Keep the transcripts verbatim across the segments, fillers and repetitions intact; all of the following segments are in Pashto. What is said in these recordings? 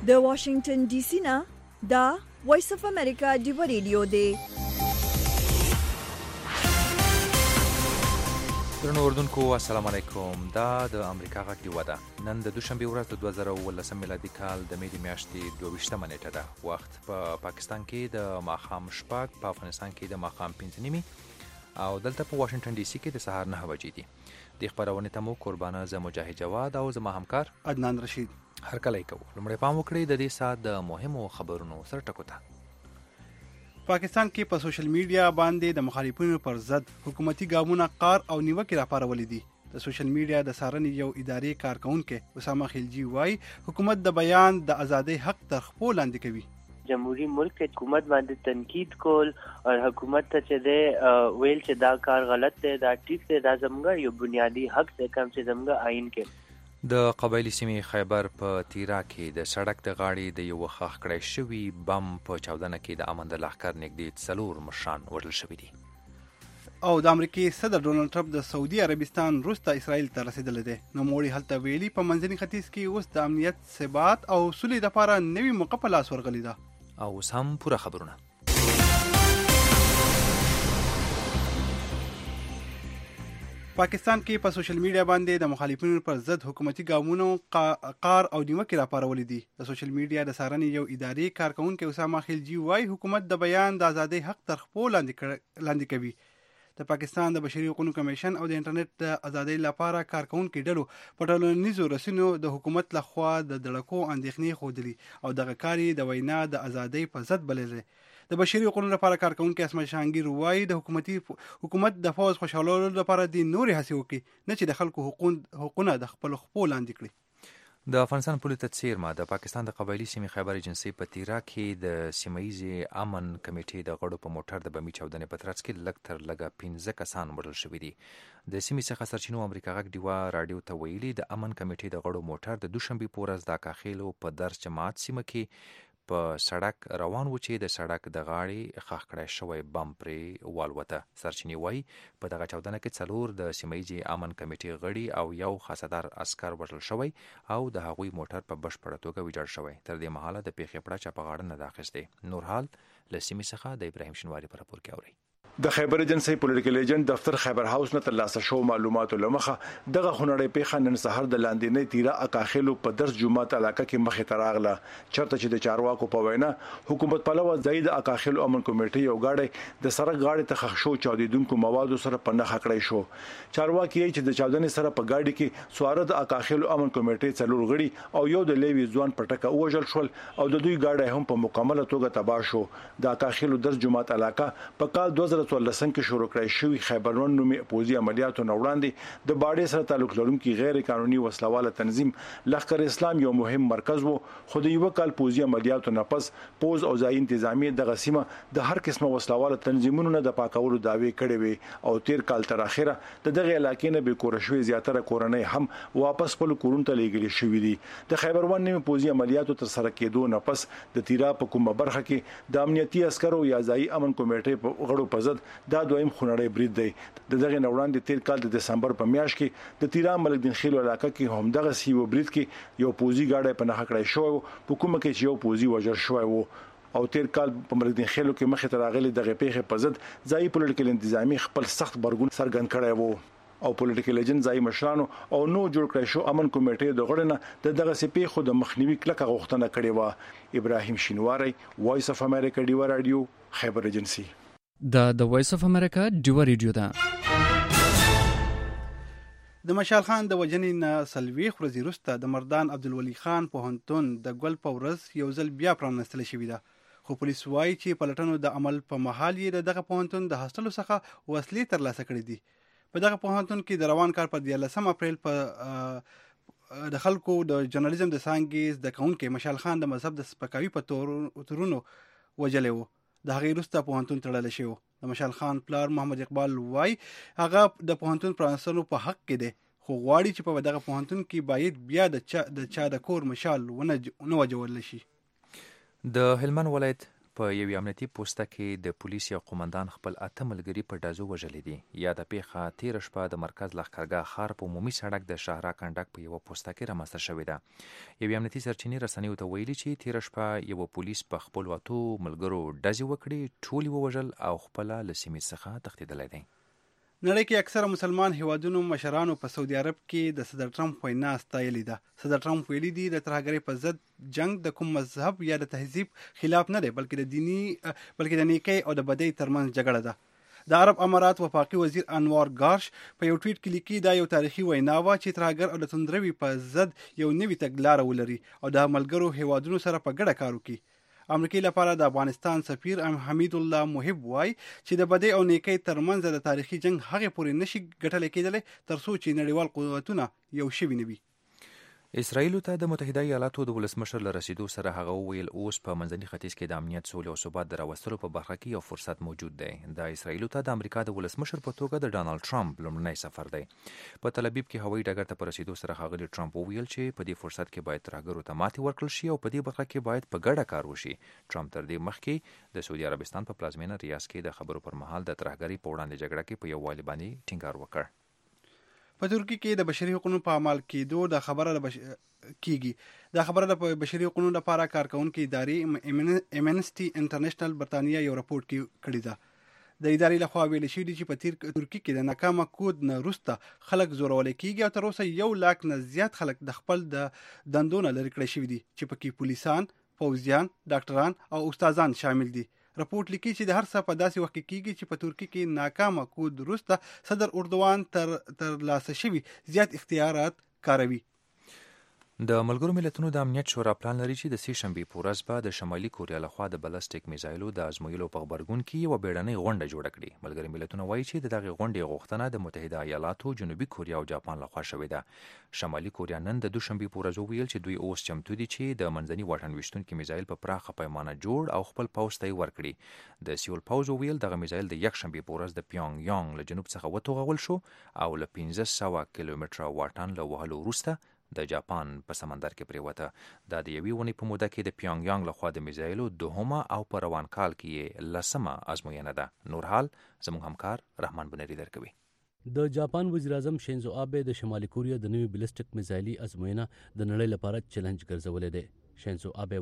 د واشنگټن ډي سي نه دا وایس اف امریکا ډیو ریډیو دی. درنو اردوونکو السلام علیکم. دا د امریکا غږ ډیوه ده. نن د دوشنبه ورځ د دوه زره اوولسم میلادي کال د مې د میاشتې دوه ویشتمه نیټه ده. وخت په پا پاکستان کې د ماښام شپږ، په افغانستان کې د ماښام پنځه نیمې او دلته په واشنگټن ډي سي کې د سهار نهه بجې دي. د خبرونې ته مو قربانه زه مجاهد جواد او زما همکار عدنان رشید هرکلی کوو. لومړی پام وکړئ د دې ساعت د مهمو خبرونو سر ټکو ته. پاکستان کې په سوشل میډیا باندې د مخالفینو پر ضد حکومتي ګامونه قار او نیوکې راپارولې دي. د سوشل میډیا د څارنې یو ادارې کارکونکي اسامه خلجی وایي حکومت د بیان د ازادۍ حق تر خپل لاندې کوي. جمهوریت ملک حکومت باندې تنقید کول او حکومت ته چې د ویل چې دا کار غلط دی، دا ټیک دی، دا زموږ یو بنیادی حق دی کوم چې زموږ آئین کې. د قبایلی سیمې خیبر په تیرا کې د سړک د غاړې د یو ښخ کړی شوي بم په چاودنه کې د امن د لښکر نږدې څلور مشران وژل شوي دي. او د امریکای صدر ډونالد ټرمپ د سعودي عربستان وروسته اسرائیل ته رسیدلی دی. نوموړي هلته ویلي په منځني ختیځ کې اوس د امنیت، ثبات او سولې لپاره نوې موقع په لاس ورغلې ده. او اوس هم پوره خبرونه. پاکستان کې په سوشل میډیا باندې د مخالفینو پر ضد حکومتي ګامونو قار او نیوکې راپارولې دي. د سوشل میډیا د څارنې یو ادارې کارکونکي اسامه خلجی وایي حکومت د بیان د ازادۍ حق تر خپل لاندې کوي. د پاکستان د بشري حقوقو کمیشن او د انټرنیټ د ازادۍ لپاره کارکونکو ډلو په ټولنیزو رسنیو د حکومت لخوا د دړکو اندېښنې ښودلې او دغه کار یې د وینا د ازادۍ په ضد بللی. د بشري حقوقو لپاره کارکونکي اسماء شانګیر وایي د حکومتي حکومت د فوز خوشحالولو لپاره د نوري هڅې وکړي نه چې د خلکو حقوقونه د خپل خپل لاندې کړي. د افغانستان پولیس څیرمه د پاکستان د قبایلی سیمې خیبر ایجنسي په تیرا کې د سیمه‌ییزې امن کمیټې د غړو په موټر د بمي چاودنې په ترڅ کې لږ تر لږه پنځه کسان وژل شوي دي. د سیمې څخه سرچینو امریکا غږ ډیوه راډیو ته ویلي د امن کمیټې د غړو موټر د دوشنبې په ورځ د کاخیلو په درس جماعت سیمه کې په سړک روان و چې د سړک د غاړې ښخ کړی شوی بم پرې والوته. سرچینې وایي په دغه چاودنه کې څلور د سیمه‌ییزې امن کمیټې غړي او یو خاصدار عسکر وژل شوی او د هغوی موټر په بشپړه توګه ویجاړ شوی. تر دې مهاله د پیښې پړه چا په غاړه نه ده اخیستې. نور حال له سیمې څخه د ابراهیم شینواري په راپور کې اورئ. د خیبر ایجنسي پولیټیکل ایجنټ دفتر خیبر هاوس نه ترلاسه شو معلوماتو لمخه دغه خونړی پیښه نن سحر د لاندېنۍ تیرا اکاخیلو په درس جمعات علاقه کې مخې ته راغله. چرته چې د چارواکو په وینا حکومت پلوه زید اکاخیلو امن کمیټې یو غاړی د سړک غاړې ته ښخ شو چاودیدونکو موادو سره په نښه کړی شو. چارواکي چې د چاودنې سره په گاډي کې سوار د اکاخیلو امن کمیټې څلور غړي او یو د لیوي ځوان پټکه وژل شول او د دوی غاډي هم په مکمله توګه تباه شو. د اکاخیلو درس جمعات علاقه په کال دوه زره څوارلس کې شروع کړی شوی خیبرون نومي پوځي عملیاتو نه وړاندې د باډې سره تعلق لرونکي غیر قانوني وسلواله تنظیم لښکر اسلام یو مهم مرکز وو. خو د یو کال پوځي عملیاتو نه پس پوز او ځای انتظامی دغه سیمه د هر قسمه وسلواله تنظیمونو نه د پاکولو دعوی کړې وي او تیر کال تر اخره د دغه علاقې نه به کور شوی زیاتره کورنۍ هم واپس خپل کورونو ته لیږل شوې دي. د خیبرون نومي پوځي عملیاتو تر سره کېدو نه پس د تیرا په کومه برخه کې د امنیتي عسکرو یا ځای امن کمیټې په غړو په ضد دا دویم خونړی برید دی. د دغه نوړاندې تیر کال د دسمبر په میاشت کې د تیرا ملک دین خیلو علاقه کې هم دغه سیو برید کې یو پوځي گاډی په نښه کړی شو په کومه کې چې یو پوځي وژل شوی وو او تیر کال په ملک دین خیلو کې مخې ته راغلي دغه پیښې په ضد ځای پولیټیکل انتظامی خپل سخت برګون څرګند کړی وو او پولیټیکل ایجنټ ځای مشرانو او نو جوړ کړی شو امن کمیټې د غړو نه د دغه سپې خو د مخنیوي کلکه غوښتنه کړې و. ابراهیم شینواری وایس اف امریکا ډیو رادیو خیبر ایجنسي. دا د وایس اف امریکا ډیو ریډیو ده. د مشال خان د وجنې نه سلويخ ورځې وروسته د مردان عبدالولي خان پوهنتون د ګل په ورځ یو ځل بیا پرانستل شوی ده. خو پولیس وایي چې پلټنو د عمل په مهال یې دغه پوهنتون د هاستلو څخه وسلې ترلاسه کړې دي. په دغه پوهنتون کې د روان کال په دیارلسم اپریل په د خلکو د جرنالیزم د څانګې زده کوونکي مشال خان د مذهب د سپکاوي په تورونو وجلی و. د هغې وروسته پوهنتون تړلی شوی و. د مشال خان پلار محمد اقبال وایي هغه د پوهنتون پرانستلو په حق کې دی خو غواړي چې په دغه پوهنتون کې باید بیا د چا د چا د کور مشال ونه وجول شي. د هلمند ولایت په یوې امنیتي پوسټه کې د پولیس یو قومندان خپل اته ملګري په ډازو وژلي دي. یاده پیښه تېره شپه د مرکز لښکرګاه ښار په عمومي سړک د شاهرا کنډک په یوه پوسټه کې رامنځته شوې ده. یوې امنیتي سرچینې رسنیو ته ویلي چې تېره شپه یوه پولیس په خپلو اتو ملګرو ډزې وکړې، ټول یې ووژل او خپله له سیمې څخه تښتېدلی دی. نړۍ کې اکثره مسلمان هیوادونو مشرانو په سعودي عرب کې د صدر ټرمپ وینا ستایلې ده. صدر ټرمپ ویلي دي د ترهګرۍ په ضد جنگ د کوم مذهب یا د تهذیب خلاف نه دی، بلکې د دینی بلکې د نیکۍ او د بدۍ ترمنځ جګړه ده. د عرب امارات وفاقي وزیر انوار گارش په یو ټویټ کې لیکي دا یو تاریخي وینا وه چې ترهګر او د توندروي په ضد یو نوي تګلاره ولري او د ملګرو هیوادونو سره په ګډه کار وکړي. امریکای لپاره د افغانستان سفیر حمید الله محب وای چې د بدۍ او نیکۍ ترمنځ د تاریخي جنگ هغه پورې نشي ګټل کېدلی تر څو چې نړیوال قوتونه یو شوي نه وي. اسرائیلو ته د متحده ایالاتو د ولسمشر له رسیدو سره هغه وویل اوس په منځني ختیځ کې د امنیت، سولې او ثبات د راوستلو په برخه کې یو فرصت موجود دی. د اسرائیلو ته د امریکا د ولسمشر په توګه د ډانلډ ټرمپ لومړنی سفر دی. په تل ابیب کې هوایي ډګر ته په رسیدو سره ښاغلي ټرمپ وویل چې په دې فرصت کې باید ترهګرو ته ماتې ورکړل شي او په دې برخه کې باید په ګډه کار وشي. ټرمپ تر دې مخکې د سعودي عربستان په پلازمینه ریاض کې د خبرو پر مهال د ترهګرۍ په وړاندې جګړه کې په یووالي باندې ټینګار وکړ. په ترکیه کې د بشري حقوقو په عمل کېدو د خبره د بش... کیږي دا خبره د بشري حقوقو لپاره کارکونکو ادارې امنسټي انټرنیشنل برتانیا یو راپورټ کې کړی ده. د ادارې لخوا ویل شوي دي چې په ترکیه کې د ناکامه کود نه وروسته خلک زورول کېږي او تر اوسه یو لاک نه زیات خلک د خپل د دندو نه لرې کړی شوي دي چې پکې پولیسان، پوځیان، ډاکټران او استادان شامل دي. راپورټ لیکي چې د هر څه په داسې وخت کې کېږي چې په ترکیه کې ناکامه کود وروسته صدر اردوان تر ترلاسه شوي زیات اختیارات کاروي. د ملګرو ملتونو د امنیت شورا پلان لري چې د سې شنبې په ورځ به د شمالي کوریا لخوا د بلسټیک میزایلو د ازمویلو په غبرګون کې یوه بیړنۍ غونډه جوړه کړي. ملګري ملتونه وایي چې د دغې غونډې غوښتنه د متحده ایالاتو، جنوبي کوریا او جاپان لخوا شوې ده. شمالي کوریا نن د دوشنبې په ورځ وویل چې دوی اوس چمتو دي چې د منځني واټن ویشتونکي میزایل په پراخه پیمانه جوړ او خپل پوځ ته یې ورکړي. د سیول پوځ وویل دغه میزایل د یکشنبې په ورځ د پیونګ یانګ له جنوب څخه وتوغول شو او له پنځه سوه کیلومتره واټن له وهلو وروسته د جاپان په سمندر کې پریوته. دا د یوې ونې په موده کې د پیونګ یانګ لخوا د میزایلو دوهمه او په روان کال کې یې لسمه ازموینه ده. نور حال زموږ همکار رحمان بنری درکوي. د جاپان وزیر اعظم شینزو آبه د شمالي کوریا د نوي بلسټیک میزایلي ازموینه د نړۍ لپاره چیلنج ګرځولې ده. شینزو آبه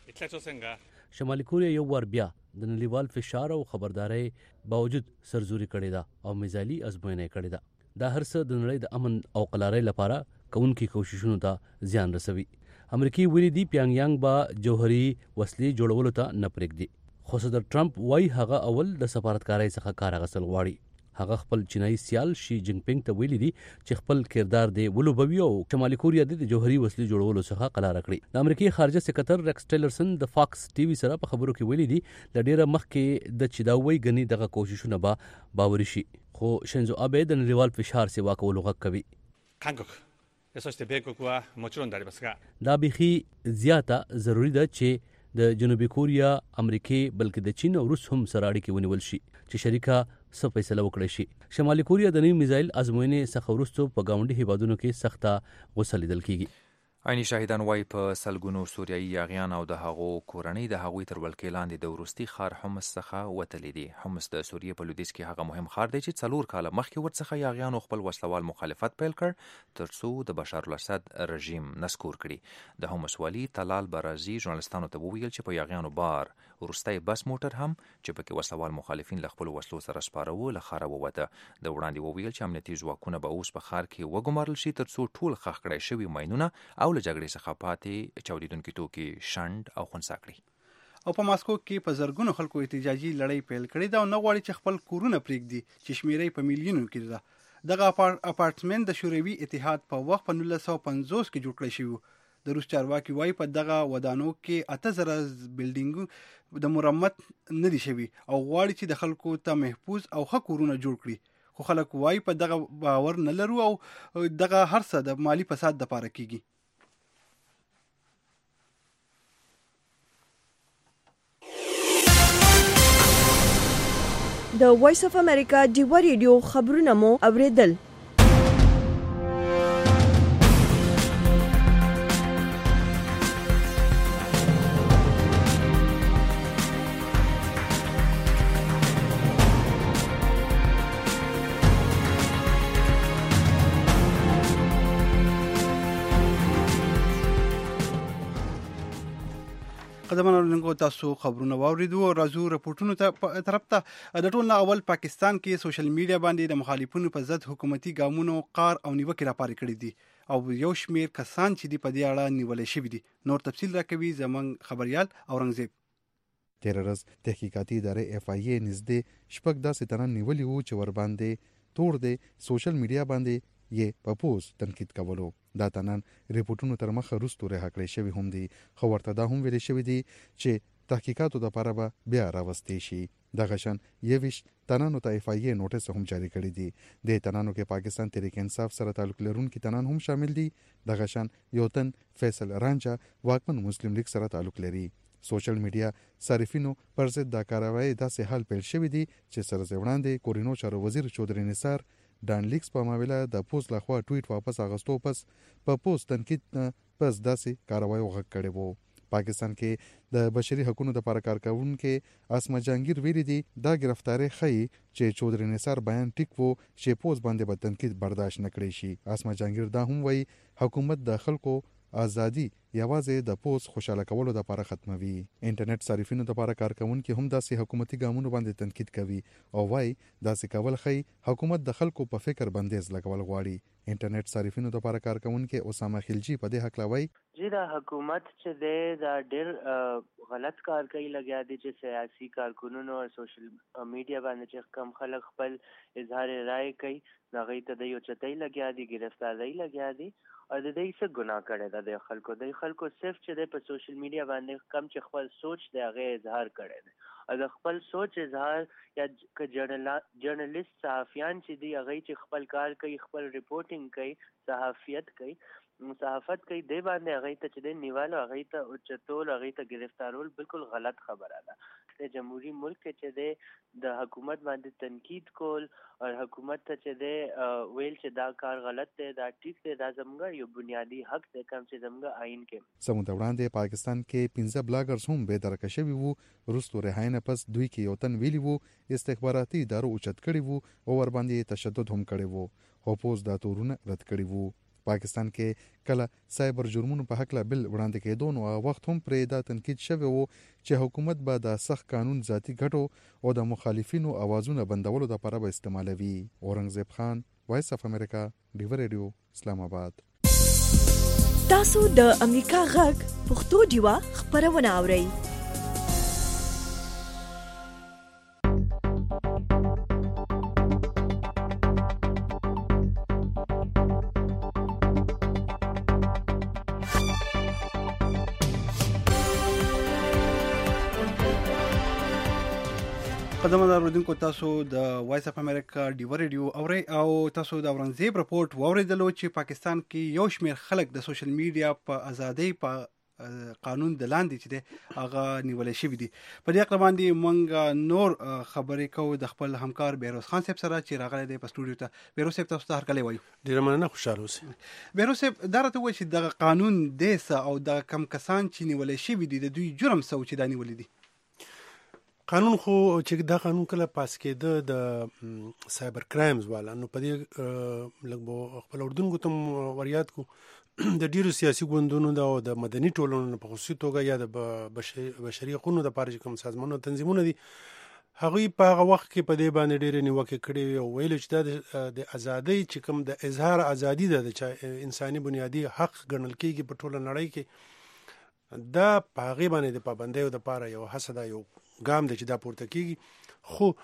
وایي شمالي کوریا یو وار بیا د نړیوال فشار او خبردارۍ باوجود سرزوري کړې ده او میزایلي ازموینه کړې ده. دا هر څه د نړۍ د امن او قلارۍ لپاره کوونکی کوششونو ته زیان رسوي. امریکای ویلي دی پیونګ یانګ به جوهري وسلې جوړولو ته نه پرېږدي. خو صدر ټرمپ وایي هغه اول د سفارتکارۍ څخه کار اخیستل غواړي. هغه خپل چینایي سیال شي جینګ پینګ ته ویلي دي چې خپل کردار دی ولوبوي او شمالي کوریا د جوهري وسلې جوړولو څخه قلاره کړي. د امریکای خارجه سکرټر ریکس ټیلرسن د فاکس ټي وي سره په خبرو کې ویلي دي د ډیره مخکې د چداوي غني دغه کوششونه به باوري شي. خو شینزو آبه د نړیوال فشار سیوا کولو غږ کوي. 韓国そして米国はもちろんでありますが دا بيخي زیاته ضروری ده چې د جنوبي کوریا، امریکای بلکې د چین او روس هم سره اړیکې ونیول شي چې شریکه څه فیصله وکړي شي. شمالي کوریا د نوي میزایل ازموینې څخه وروسته په ګاونډي هیوادونو کې سخته غوسه لیدل کیږي. عیني شاهدان وایي په سلګونو سوریایي یاغیان او د هغو کورنۍ د هغوی تر ولکې لاندې د وروستي ښار حمص څخه وتلي دي. حمص د سوریې په لویدیځ کې هغه مهم ښار دی چې څلور کاله مخکې ورڅخه یاغیانو خپل وسلوال مخالفت پیل کړ تر څو د بشار الاسد رژیم نسکور کړي. د حمص والي طلال برازي ژورنالستانو ته وویل چې په یاغیانو بار وروستی بس موټر هم چې پکې وسلوال مخالفین له خپلو وسلو سره سپاره له ښاره ووته. د وړاندې وویل چې امنیتي ځواکونه به اوس په ښار کې وګمارل شي تر څو ټول ښخ کړای شوي ماینونه او له جګړې څخه پاتې چاودیدونکي توکي شنډ او خنثی کړي. او په ماسکو کې په زرګونو خلکو احتجاجي لړۍ پیل کړې ده او نه غواړي چې خپل کورونه پرېږدي چې شمیرې په میلیونو کې ده. دغه اپارټمنټ د شوروي اتحاد په وخت په نولس سوه پنځوس کې جوړ کړی شوی. د روس چارواکي وایي په دغه ودانو کې اته زره بلډینګ د مرمت نه دي شوي او غواړي چې د خلکو ته محفوظ او ښه کورونه جوړ کړي. خو خلک وایي په دغه باور نه لرو او دغه هر څه د مالی فساد لپاره کیږي. د وایس اف امریکا ډیوا ریډیو خبرونه مو اوریدل. قدمونه لنګو تاسو خبرونه واوریدو راځو رپورټونو ته طرف ته د ټول نه اول پاکستان کې سوشل میډیا باندې د مخالفینو په ضد حکومتي ګامونو قار او نیوکې راپارې کړې دي او یو شمیر کسان چې دی په دې اړه نیولې شوي دي. نور تفصیل راکوي زمونږ خبريال اورنګزیب. تیر ورځ تحقیقاتي ادارې اف آی ای نږدې شپږ داسې تنان نیولي وو چې ور باندې تور دی سوشل میډیا باندې یې په پوز تنقید کولو. دا تنان ریپورتونو تر مخه وروسته رها کړی شوي هم دي، خو ورته دا هم ویل شوي دي چې تحقیقاتو دپاره به بیا راوستې شي. دغه شان یویشت تنانو ته اف آی ای نوټس هم جاری کړی دي. د تنانو کې پاکستان تحریک انصاف سره تعلق لرونکي تنان هم شامل دي. دغه شان یو تن فیصل رانجا واکمن مسلم لیگ سره تعلق لري. سوشل میډیا صارفینو پر ضد دا کاروایی داسې حال پیل شوی دی چې سره وړاندې کورینو چارو وزیر چودري نثار ډان لیکس په معامله د پوز لخوا ټویټ واپس اغستو پس په پوز تنقید پس داسې کاروایی وغږ کړی وو. پاکستان کې د بشري حقوقو لپاره کار کوونکي اسما جهانگیر ویلي دي دا گرفتاری ښيي چې چودري نثار بیان ټیک وو چې پوز باندې به تنقید برداشت نه کړی شي. اسما جهانگیر دا هم وایي حکومت د خلکو ازادي یوازې د پوز خوشاله کولو لپاره ختموي. انټرنیټ صارفینو لپاره کارکونکي هم داسې حکومتي ګامونو باندې تنقید کوي او وايي داسې کول ښيي حکومت د خلکو په فکر بندیز لګول غواړي. انټرنیټ صارفینو لپاره کارکونکي اسامه خلجی په دې حق لوي چې دا حکومت چې دی دا ډېر غلط کار کوي لګیا دي چې سیاسي کارکونونو او سوشل میډیا باندې چې کم خلک خپل اظهار رائے کوي هغوی ته د یو چتۍ لګیا دي، ګرفتارۍ لګیا دي او د دې څه ګناه کړی ده د خلکو د خلکو صرف چې دی په سوشل میډیا باندې کم چې خپل سوچ دی هغه اظهار کړی دی او د خپل سوچ اظهار یا که جرنالست صحافیان چې دی هغوی چې خپل کار کوي خپل ریپورټینګ کوي صحافیت کوي صحافت کوي دی باندې هغوی ته چې دی نیول او هغوی ته اوچتول هغوی ته ګرفتارول بالکل غلط خبره ده. د جمهوري ملک کې چې دی د حکومت باندې تنقید کول او حکومت ته چې دی ویل چې دا کار غلط دی دا ټیک دی دا زموږ یو بنیادي حق دی کوم چې زموږ آئین کې. سمونته وړاندې پاکستان کې پنځه بلاګرز هم بې درکه شوي وو. وروستو رهایی نه پس دوی کې یو تن ویلي وو استخباراتي ادارو اوچت کړي وو او ور باندې تشدد هم کړی وو خو پوز دا تورونه رد کړي وو. پاکستان کې کله سایبر جرمونو په حق لا بل وړاندې کېدو نو وخت هم پرې دا تنقید شوی وو چې حکومت به د سخت قانون ذاتی ګټو او د مخالفینو اوازونه بندولو لپاره به استعمالوي. اورنګزیب خان، وایس اف امریکا، ډیو ریډیو، اسلام آباد. تاسو د امریکا غږ پښتو ډیوا خبرونه اورئ. قدمونه اوریدونکو تاسو د وایس اف امریکا ډیو ریډیو اورئ او تاسو د اورنګزیب رپورټ واوریدلو چې پاکستان کې یو شمیر خلک د سوشل میډیا په ازادۍ په قانون د لاندې چې دی هغه نیولې شوي دي. په دې اړه باندې موږ نور خبرې کوو د خپل همکار بهروز خان صاحب سره چې راغلی دی په سټوډیو ته. بهروز صاحب تاسو ته هرکلی وایو. ډېره مننه، خوشحاله اوسئ. بهروز صاحب دا راته ووایه چې دغه قانون دی څه او د کم کسان چې نیولې شوي دي د دوی جرم څه و چې دا نیولې دي؟ قانون خو چې دا قانون کله پاس کېده د سایبر کرایمز والا نو په دې لږ خپل اردن ته وریاد کو د ډیرو سیاسي ګوندونو او د مدني ټولنو په خصوصي توګه یا د بشري حقوقو د پاره کوم سازمانونو تنظیمونه دي هغوی په هغه وخت کې په دې باندې ډېرې نیوکې کړې او ویل چې دا د ازادۍ چې کوم د اظهار ازادي ده د انساني بنیادي حق ګڼل کېږي په ټوله نړۍ کې دا په هغې باندې د پابندیو دپاره یو هڅه ده یو ګام دی چې دا پورته کېږي. خو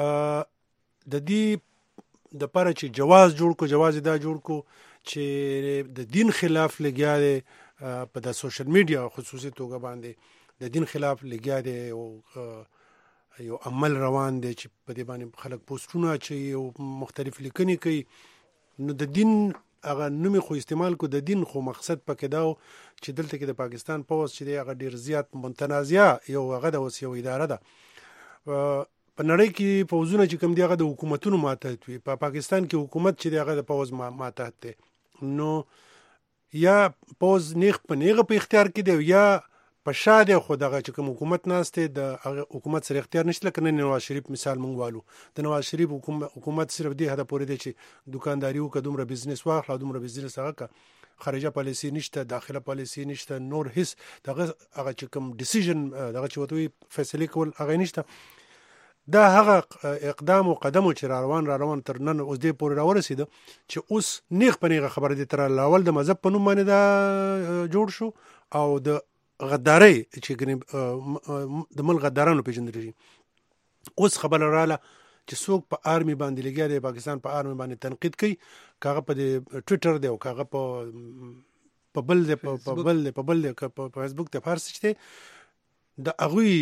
د دې دپاره چې جواز جوړ کو جواز دا جوړ کو چې د دین خلاف لګیا دی په د سوشل میډیا خصوصي توګه باندې د دین خلاف لګیا دی او یو عمل روان دی چې په دې باندې خلک پوسټونه اچوي او مختلف لیکنې کوي نو د دین هغه نوم خو استعمال کو د دین خو مقصد پکې دا چې دلته کې د پاکستان پوز چې دی هغه ډیر زیات متنازعه یو هغه د اوس یو اداره ده په نړۍ کې پوزونه چې کوم دی هغه د حکومتونو ماتحت وي. په پاکستان کې حکومت چې دی هغه د پوز ماتحت دی نو یا پوز نیغ په نیغه په اختیار کې دی یا په شا دی خو دغه چې کوم حکومت ناسته د حکومت سره اختیار نشته. لکه نواز شریف مثال مونږ والو د نواز شریف حکومت صرف دې هدا پورې دی چې دکانداري وکړه دومره بزنس واخله دومره بزنس هغه خارجه پالیسی نشته، داخله پالیسی نشته، نور هیڅ دغه هغه چې کوم ډیسیژن دغه چې وتوي فیصله کول هغه نشته. دا هغه اقدام او قدم چې را روان را روان تر نن اوس دې پورې راورسېده چې اوس نیغ په نیغه خبره دي تر لاول د مذهب په نوم باندې دا جوړ شو او د غدارۍ چې ګنې د مل غدارانو پیژندل شي. اوس خبره رااله چې څوک په آرمي باندې لګیا دی، پاکستان په آرمي باندې تنقید کوي، کاغه په ټویټر دی او کاغه په په بل دی په بل دی په بل دی په فیسبوک ته فارسی شته د اغوی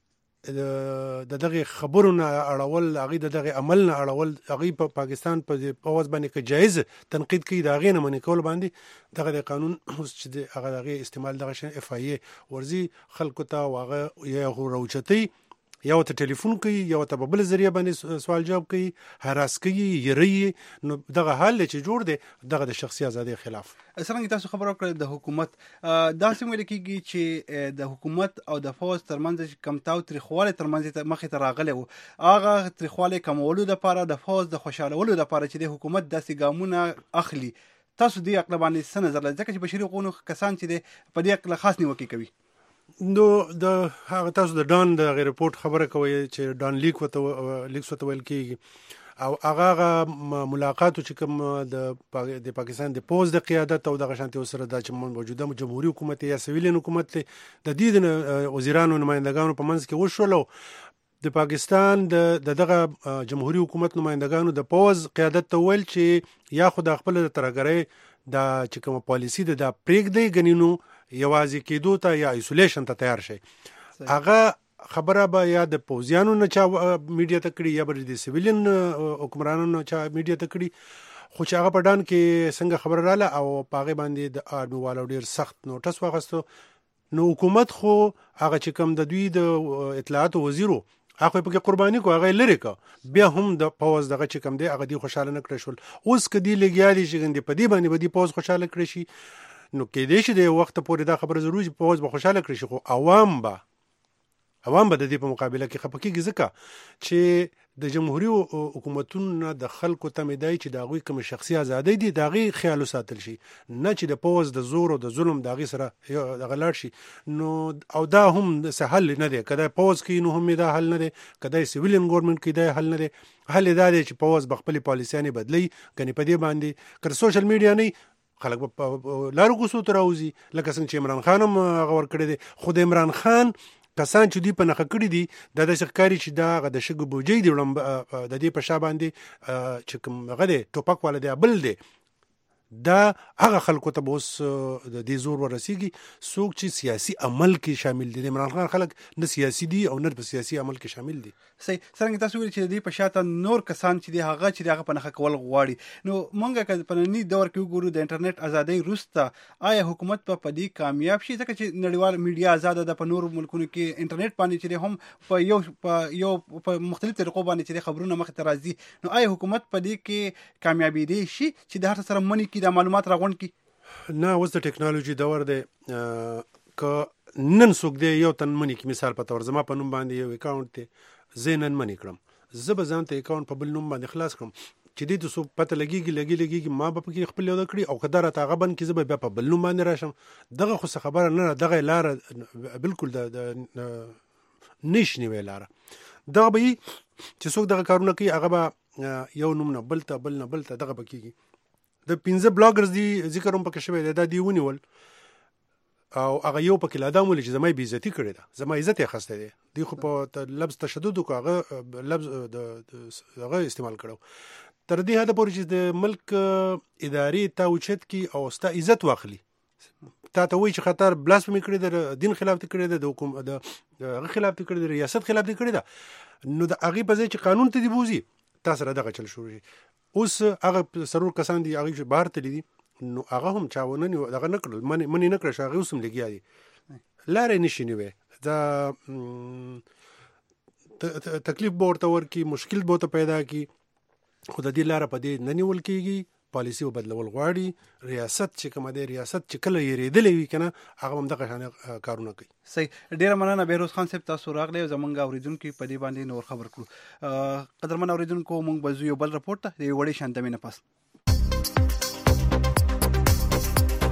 د دغه خبرونه اړول، هغه د دغه عمل نه اړول، هغه په پاکستان په اواز باندې کې جایز تنقید کوي، دا غي نه منې کول باندې دغه د قانون اوس چې هغه دغه استعمال دغه شین اف ای ورزي خلکو ته واغه یا روچتي یا ته ټلیفون کوي یا ته په بل ذریعہ باندې سوال جواب کوي، هراس کوي، یری. نو دغه حال چې جوړ دی دغه د شخصي ازادۍ خلاف. څنګه تاسو خبرو کړل د حکومت دا سم ویل کیږي چې د حکومت او د فوج ترمنځ کم تاو تاریخواله ترمنځ مخې ته راغلی وو، هغه تاریخواله کمولو لپاره د فوج د خوشالولو لپاره چې د حکومت داسې ګامونه اخلي، تاسو دې عقل باندې څه نظر لرئ؟ ځکه چې بشري حقوقو کسان چې په دې عقل خاص نیوکه کوي. نو د هغه تاسو د ډان د غیر رپورت خبره کوي چې ډان لیک وته لیک وته ویل کیږي او هغه ملاقات چې کوم د د پاکستان د پوز د قیادت او د غشانتي سره د موجوده جمهوریت حکومت یا سویلین حکومت د دې وزیرانو نمائندګانو په منځ کې وشولو. د پاکستان د دغه جمهوریت حکومت نمائندګانو د پوز قیادت ته ویل چې یا خو د خپل ترګری د چې کوم پالیسی د پریږدي غنینو یوازې کېدو ته یا ایسولیشن ته تیار شي. هغه خبره به یا د پوزیانو نه چا میډیا ته کړي یا به د سیویلین حکمرانو نه چا میډیا ته کړي، خو چې هغه په ډان کې څنګه خبره رااله او پاغه باندې د آرمي والو ډیر سخت نوټس واغستو. نو حکومت خو هغه چې کوم د دوی د اطلاعات وزیرو هغه په کې قرباني کو، هغه لری کا، بیا هم د پوز دغه چې کوم دی هغه دی خوشاله نه کړی شول. اوس کدی لګیا دي چې ګندې په دې باندې به دی پوز خوشاله کړی شي. نو کې دې چې د وخت پورې دا خبره ضروري په پوز به خوشاله کړی شي، خو عوام به عوام به د دې په مقابله کې خپکیږي، ځکه چې د جمهوریت حکومتونو د خلکو تمدای چې د غوي کوم شخصي ازادۍ دي دغه خیال ساتل شي، نه چې د پوز د زور او د ظلم دغه سره د غلط شي. نو او دا هم سهل نه دی، کله پوز کې نو هم دا حل نه دی، کله سیویلین ګورنمنت کې دا حل نه دی. حل دا دی چې پوز بخپل پالیسیانه بدلی، کني په دې باندې کړ سوشل میډیا نه خلک په لارو کوسو تراوزی، لکه څنګه چې عمران خان هم غور کړی دی. خو د عمران خان کسان چې دی په نخ کړی دي د د شکاري چې دا غ د شګو بوجي دی د دې په شا باندې چې کوم غده ټوپک ول دی بل دی، دا هغه خلکو ته اوس د دې زور ورسیږي څوک چې سیاسي عمل کې شامل دي. عمران خان خلک نه سیاسي دي او نه په سیاسي عمل کې شامل دي. صحیح. څنګه تاسو ویل چې د دې په شاته نور کسان چې دی هغه چې هغه په نخ کول غواړي، نو مونږه که په نننی دور کې وګورو د انټرنیټ ازادۍ وروسته آیا حکومت په پدې کامیاب شي؟ ځکه چې نړیوال میډیا آزاد ده، په نور ملکونو کې انټرنیټ باندې چې هم په یو په یو په مختلف طریقو باندې چې خبرونه مخ ته راځي، نو آیا حکومت په دې کې کامیابی دي شي چې د هر سره منی کې د معلومات راغون کی؟ نه، اوس د ټیکنالوژي دور دی، ک نن څوک دی یو تن منی کې مثال په تور زما په نوم باندې یو اکاونټ دی زینن منی کړم، زه به ځان ته اکاونټ په بل نوم باندې خلاص کړم چې دې ته څوک پته لګيږي لګي لګيږي ما به پکې خپل یو کړی او قدر ته غبن کې زه به په بل نوم باندې راشم. دغه خو څه خبره نه، دغه لار بالکل د نشنی وی لار دغه به چې څوک دغه کارونه کوي هغه به یو نوم نه بل ته بل نه بل ته دغه بکیږي. د پنځه بلاګرز دی ذکر هم پکې شوی دی، دا دی ونیول او هغه یو پکې لادام ول چې زما بې عزتی کړې ده، زما عزت یې خسته دی، دی خو په لفظ تشدد کو هغه لفظ د هغه استعمال کړو تر دې حد پورې چې د ملک ادارې ته اوچت کی او ستا عزت واخلي، تا ته وایي چې خطر بلاسفمي کړی ده، دین خلاف کړی ده، د حکومت د هغه خلاف کړی ده، ریاست خلاف کړی ده، نو د هغه په ځای چې قانون ته دی بوزي تاسو را دغه چل شروع شي. اوس هغه سرور کسان دي هغه بهر تللی دي، نو هغه هم چاونه نه دغه نه کړل، منی منی نه کړل، هغه اوس هم لګیا دي، لارې نشي نیوي، دا تکلیف به ورته ورکي، مشکل به ورته پیدا کی، خو د دې لاره په دې نه نیول کېږي. پالیسی وبدلول غواړي، ریاست چې کومه دی ریاست چې کله یریدلې وي کنه هغه هم دغه شان کارونه کوي. صحیح. ډیره مننه بهروز خان صاحب، تاسو راغلی او زمونږ اوریدونکو په دې باندې نور خبر کړو. قدرمن اوریدونکو مونږ به یو بل رپورټ ته یو وړي شاندمه نه پاس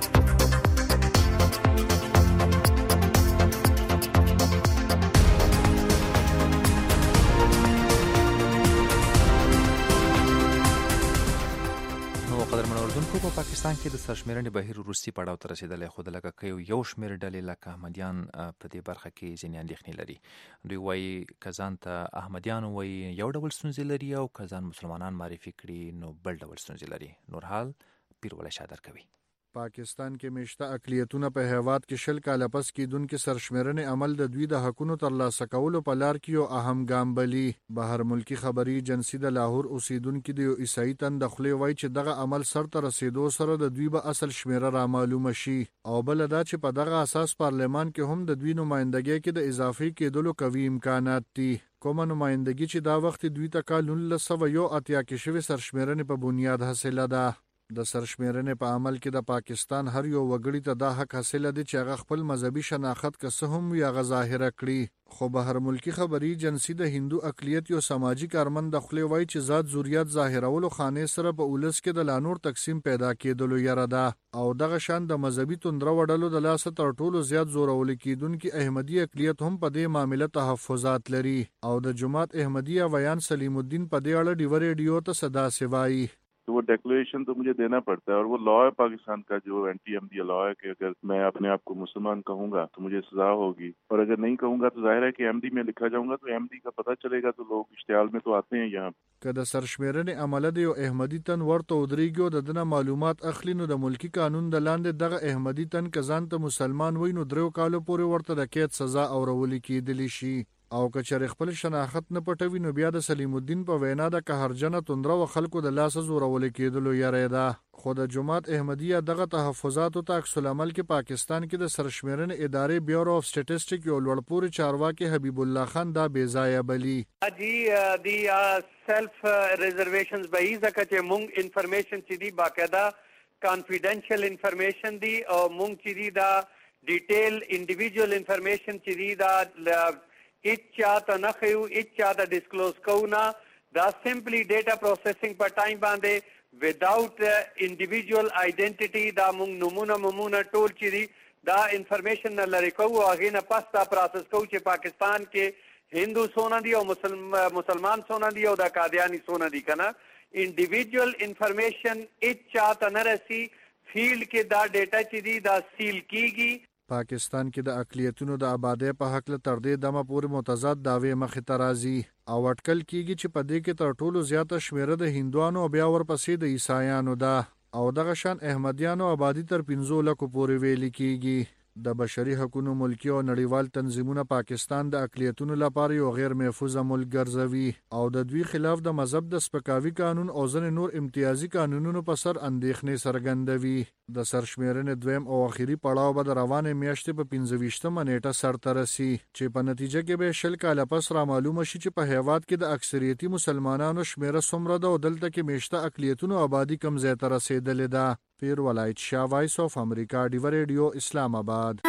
پاکستان کې د سرشمېرنې بهیر وروستي پړاو ته رسېدلی، خو د لږکیو یو شمېر ډلې لکه احمدیان په دې برخه کې ځینې اندېښنې لري. دوی وایي که ځان ته احمدیان وایي یو ډول ستونزې لري او که ځان مسلمانان معرفي کړي نو بل ډول ستونزې لري. نور حال پیرولی شاه درکوي. پاکستان کې مشته اقلیتونه په هیواد کې شل کاله پس کېدونکې سرشمېرنې عمل د دوی د حقونو ترلاسه کولو په لار کې یو اهم ګام بلي. بهر ملکی خبري ایجنسي د لاهور اوسیدونکي د یو عیسائی تن د خولې وایي چې دغه عمل سر ته رسېدو سره د دوی به اصل شمیره را معلومه شي، او بل دا چې په دغه اساس پارلمان کې هم د دوی نمائندګۍ کې د اضافي کېدلو قوي امکانات دي. کومه نمائندګي چې دا وخت دوی ته کال نولس سوه یو اتیا کې شوې سرشمېرنې په بنیاد حاصله ده. د سرشمېرنې په عمل کې د پاکستان هر یو وګړي ته دا حق حاصله دي چې هغه خپل مذهبي شناخت که څه هم وي هغه ظاهره کړي. خو بهر ملکی خبري ایجنسي د هندو اقلیت یو سماجی کارمند د خولې وایي چې ذات ذریات ظاهرولو خانې سره په اولس کې د لانور تقسیم پیدا کېدلو یره ده، او دغه شان د مذهبي توندره وډلو د لاسه تر ټولو زیات زورول کېدونکي احمدي اقلیت هم په دې معامله تحفظات لري. او د جماعت احمدیه ویان سلیم الدین په دې اړه ډیو ریډیو ته صدا سوایي. تو وہ ڈیکلیریشن تو مجھے دینا پڑتا ہے، اور وہ لا ہے پاکستان کا جو اینٹی احمدیہ لا ہے کہ اگر میں اپنے آپ کو مسلمان کہوں گا تو مجھے سزا ہوگی، اور اگر نہیں کہوں گا تو ظاہر ہے کہ احمدی میں لکھا جاؤں گا تو احمدی کا پتہ چلے گا، تو لوگ اشتعال میں تو آتے ہیں یہاں. که د سرشمېرنې عمله د یو احمدي تن ورته ودرېږي او د دنه معلومات اخلي نو د ملکی قانون د لاندې دغه احمدي تن که ځان ته مسلمان وي نو دریو کالو پورې ورته د قید سزا اورولې کېدلی شي. او که چېرې خپل شناخت نه پټوي نو بیا د سلیم الدین په وینا د قهرجنه توندره و خلکو د لاسه زورولې کېدلو یری ده. خو د جماعت احمدیه دغه تحفظاتو ته عکس العمل کې پاکستان کې د سرشمېرنې ادارې بیورو اف سټیټسټیک یو لوړپوړي چارواکي حبیب الله خان دا بې ځایه بلي. جی دی سیلف ریزرویشنز به ای ځکه چې مونږ انفارمیشن چې دی باقاعده کانفیډنشل انفارمیشن دی، او مونږ چې دی دا ډیټیل انډیویجوال انفارمیشن چې دی دا هیڅ چاته نه ښیو، هیڅ چاته ډسکلوز کوو نه. دا سمپلی ډیټا پروسیسنګ په ټایم باندې وداوټ انډیویجوال آیډنټیټي دا مونږ نمونه ممونه ټول چې دي دا انفارمیشن نه لرې کوو، هغې نه پس دا پروسس کوو چې پاکستان کې هندو څونه دي او مسلمان څونه دي او دا قادیاني څونه دي که نه. انډیویجوال انفارمیشن هیڅ چاته نه رسي، فیلډ کې دا ډیټا چې دي دا سیل کیږي. پاکستان کې د اقلیتونو د آبادۍ په حق له تر دې دمه پورې متضاد دعوې مخې ته راځي، او اټکل کېږي چې په دې کې تر ټولو زیاته شمېره د هندوانو او بیا ورپسې د عیسایانو ده، او دغه شان احمدیانو آبادي تر پنځو لکو پورې ویلې کېږي. د بشري حقوقو ملکی او نړیوال تنظیمونه پاکستان د اقلیتونو لپاره یو غیر محفوظه ملک ګرځوي، او د دوی خلاف د مذهب د سپکاوي قانون او ځینې نور امتیازي قانونونو په سر اندېښنې څرګندوي. د سرشمېرنې دویم او اخري پړاو به د روانې میاشتې په پنځه ویشتمه نیټه سرته رسي، چې په نتیجه کې به شل کاله پس را معلومه شي چې په هیواد کې د اکثریتي مسلمانانو شمېره څومره ده او دلته کې میشته اقلیتونو آبادي کوم ځای ته رسېدلې ده. پیر ولایت شاه، وایس آف امریکا، ډیو ریډیو، اسلام آباد.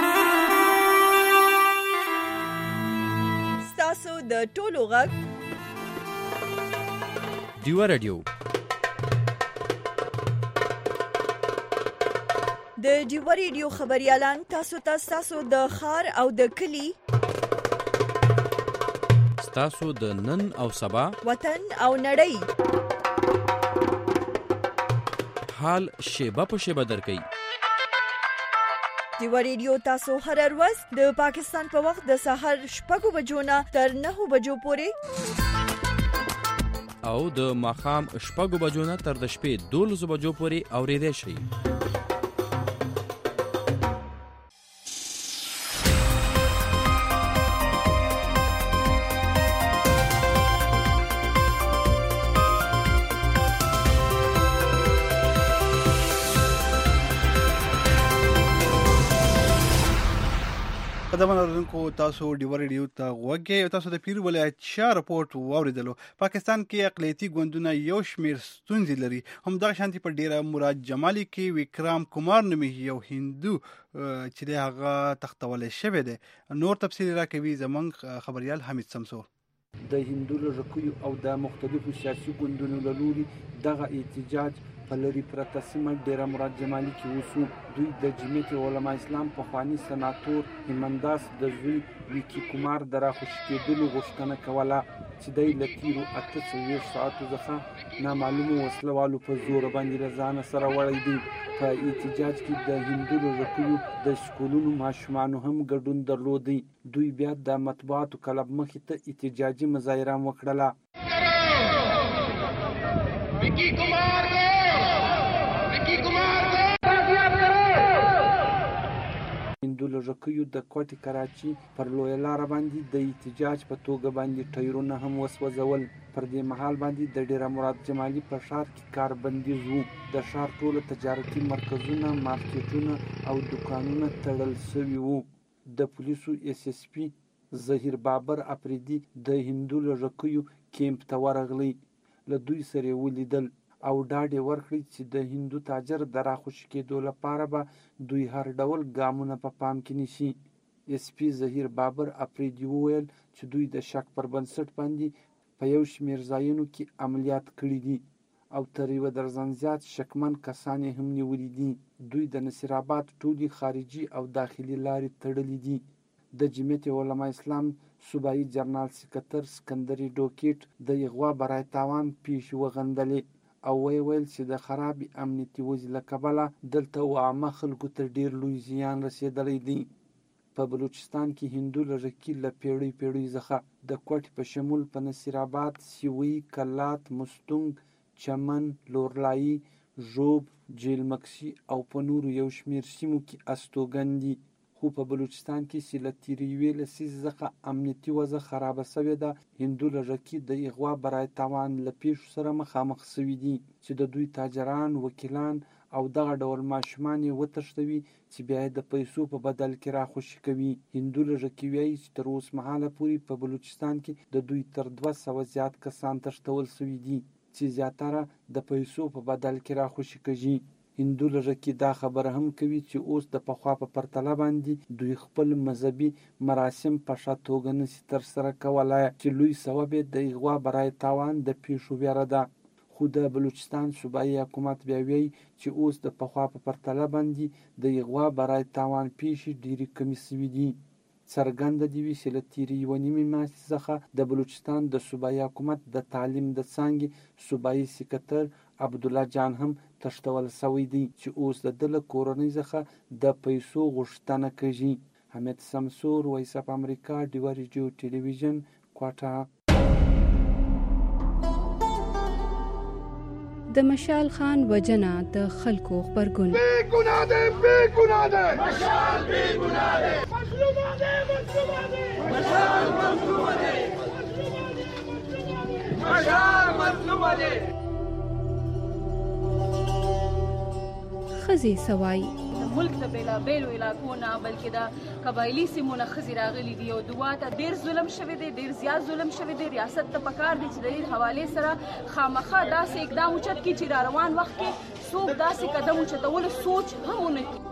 ستاسو د ټولو غږ ډیو ریډیو. د ډیو ریډیو خبريالان تاسو ته تاسو د خار او د کلی تاسو د نن او سبا وطن او نړۍ حال شیبه په شیبه درکوي. ډیو ریډیو تاسو هر ورځ د پاکستان په وخت د سهار شپږو بجو نه تر نهو بجو پورې او د ماښام شپږو بجو نه تر د شپې دولسو بجو پورې اورېدای شئ. قدمن اوردونکو تاسو ډیو ریډیو ته غوږی، تاسو د پیر ولایت شاه رپورټ واوریدلو. پاکستان کې اقلیتي ګوندونه یو شمیر ستونزې لري. همدغه شانتي په ډیره مراد جمالي کې وکرام کمار نومې یو هندو چې هغه تختولی شوی دی. نور تفصیل راکوي زمونږ خبریال حمید سمسور. د هندو لږکیو او د مختلفو سیاسي ګوندونو له لوري دغه احتجاج په لرې پرته سیمه ډیره مراد جمالي کې وشو. دوی د جمعیت علما اسلام پخواني سناتور هیمنداس د زوی ویکی کمار د راخوشي کېدلو غوښتنه کوله. چې دی له تیرو اته څلوېښت ساعتو څخه نامعلومو وسله والو په زور باندې له ځانه سره وړی دی. په احتجاج کې د هندو لږکیو د سکولونو ماشومانو هم ګډون درلودی. دوی بیا د مطبوعاتو کلب مخې ته احتجاجي مظاهره هم وکړله. هندو لږکیو د کوټې کراچي پر لویه لاره باندې د احتجاج په توګه باندې ټایرونه هم وسوځول. پر دې مهال باندې د ډیره مراد جمالي په ښار کې کار بندیز وو. د ښار ټوله تجارتي مرکزونه، مارکیټونه او دکانونه تړل شوي وو. د پولیسو اس اس پی ظهیر بابر افریدي د هندو لږکیو کیمپ ته ورغلی. له دوی سره ولیدل او ډاډ یې ورکړی چې د هندو تاجر د راخوشي کېدو لپاره به دوی هر ډول ګامونه په پام کې نیسي. اس پی ظهیر بابر افریدي وویل چې دوی د شک پر بنسټ باندې په یو شمېر ځایونو کې عملیات کړي دي او تر یوه درجن زیات شکمن کسان یې هم نیولي دي. دوی د نصیر آباد ټولې خارجي او داخلي لارې تړلي دي. د جمعیت علما اسلام صوبایي جنرال سکرتر سکندر ډوکیټ د اغوا برای تاوان پیښې وغندلې او وی ویل چې د خراب امنیتي وضع له کبله دلته و عامه خلکو ته ډیر لوی زیان رسېدلی دی. په بلوچستان کې هندو لږکي له پیړۍ پیړۍ څخه د کوټې په شمول په نصیر آباد، سیوی، کلات، مستونګ، چمن، لورلایي، ژوب، جیل مکسي او په نورو یو شمېر سیمو کې استوګن دي. خو په بلوچستان کې چې له تېرې یوې لسیزې څخه امنیتي وضع خرابه شوې ده، هندو لږکي د اغوا برای تاوان له پیښو سره مخامخ شوي دي چې د دوی تاجران، وکیلان او دغه ډول ماشومان یې وتښتوي چې بیا یې د پیسو په بدل کې راخوشي کوي. هندو لږکي وایي چې تر اوس مهاله پورې په بلوچستان کې د دوی تر دوه سوه زیات کسان تښتول شوي دي چې زیاتره د پیسو په بدل کې راخوشي کوي. هندو لږکي دا خبره هم کوي چې اوس د پخوا په پرتله باندې دوی خپل مذهبي مراسم په ښه توګه نشي ترسره کولی چې لوی سبب یې د اغوا برای تاوان د پیښو ویره ده. خو د بلوچستان صوبایي حکومت بیا وایي چې اوس د پخوا په پرتله باندې د اغوا برای تاوان پیښې ډېرې کمې شوي دي. څرګنده دې وي چې له تېرې یوه نیمې میاشتې څخه د بلوچستان د صوبایي حکومت د تعلیم د څانګې صوبایي سکرتر عبدالله جان هم تښتول شوی دی چې اوس د ده له کورنۍ څخه د پیسو غوښتنه کوي. حمید سمسور، وایس اف امریکا، ډیوه ریډیو ټلویزیون، کوټه. د مشال خان وجنه د خلکو خبرګون. بے گناہ دے، بے گناہ دے، مشال بے گناہ دے، مظلومہ دے، مظلومہ دے، مشال مظلومہ دے، مشال مظلومہ دے. خزي سوای ملک د بیلا بیلو علاقو نه بلکې د قبایلی سیمونه خزي راغلي دي او دوه ته ډیر ظلم شوی دی، ډیر زیات ظلم شوی دی. ریاست ته پکار دی چې د دې حواله سره خامخا داسې اقدام اوچت کړي چې را روان وخت کې څوک داسې قدم اوچتول سوچ هم ونه کړي.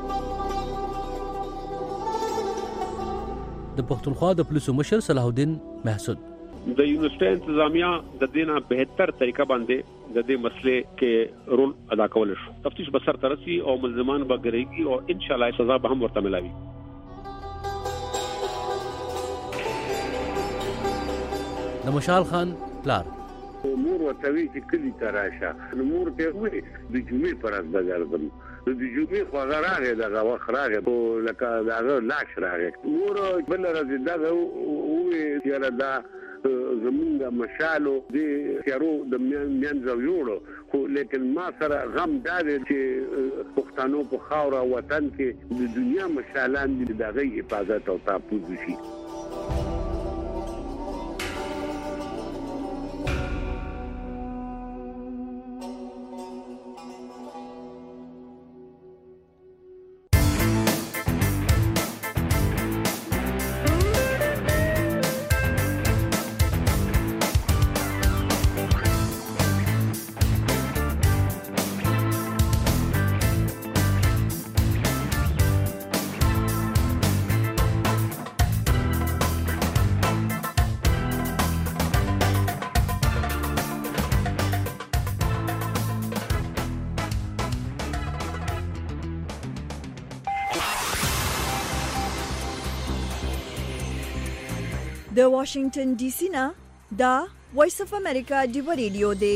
د پښتونخوا د پولیسو مشر صلاح الدین محسود د یونیورسيټي انتظامیه د دینه بهتر طریقه باندې د دې مسلې کې رول ادا کول شو. تفتیش به سر ترسي او ملزمان به ګرځي او ان شاء الله سزا به هم ورته ملاوي. د مشال خان پلار مور وتوی چې کلی تراشه نور ته وې د جمعې پر از بغردم د جمعې خو غراغه د وخت راغه او لکه دا لاش راغه مور بل راځي دا وې چې دا زمونږ مشالو د تیارو د میانځو یوړو خو لیکن ما سره غم دا دی چې پښتنو په خاوره وطن کې د دنیا مشالان د دغه حفاظت او تحفظ شي. د واشنگټن ډي سي نه دا وایس اف امریکا ډیو ریډیو دی.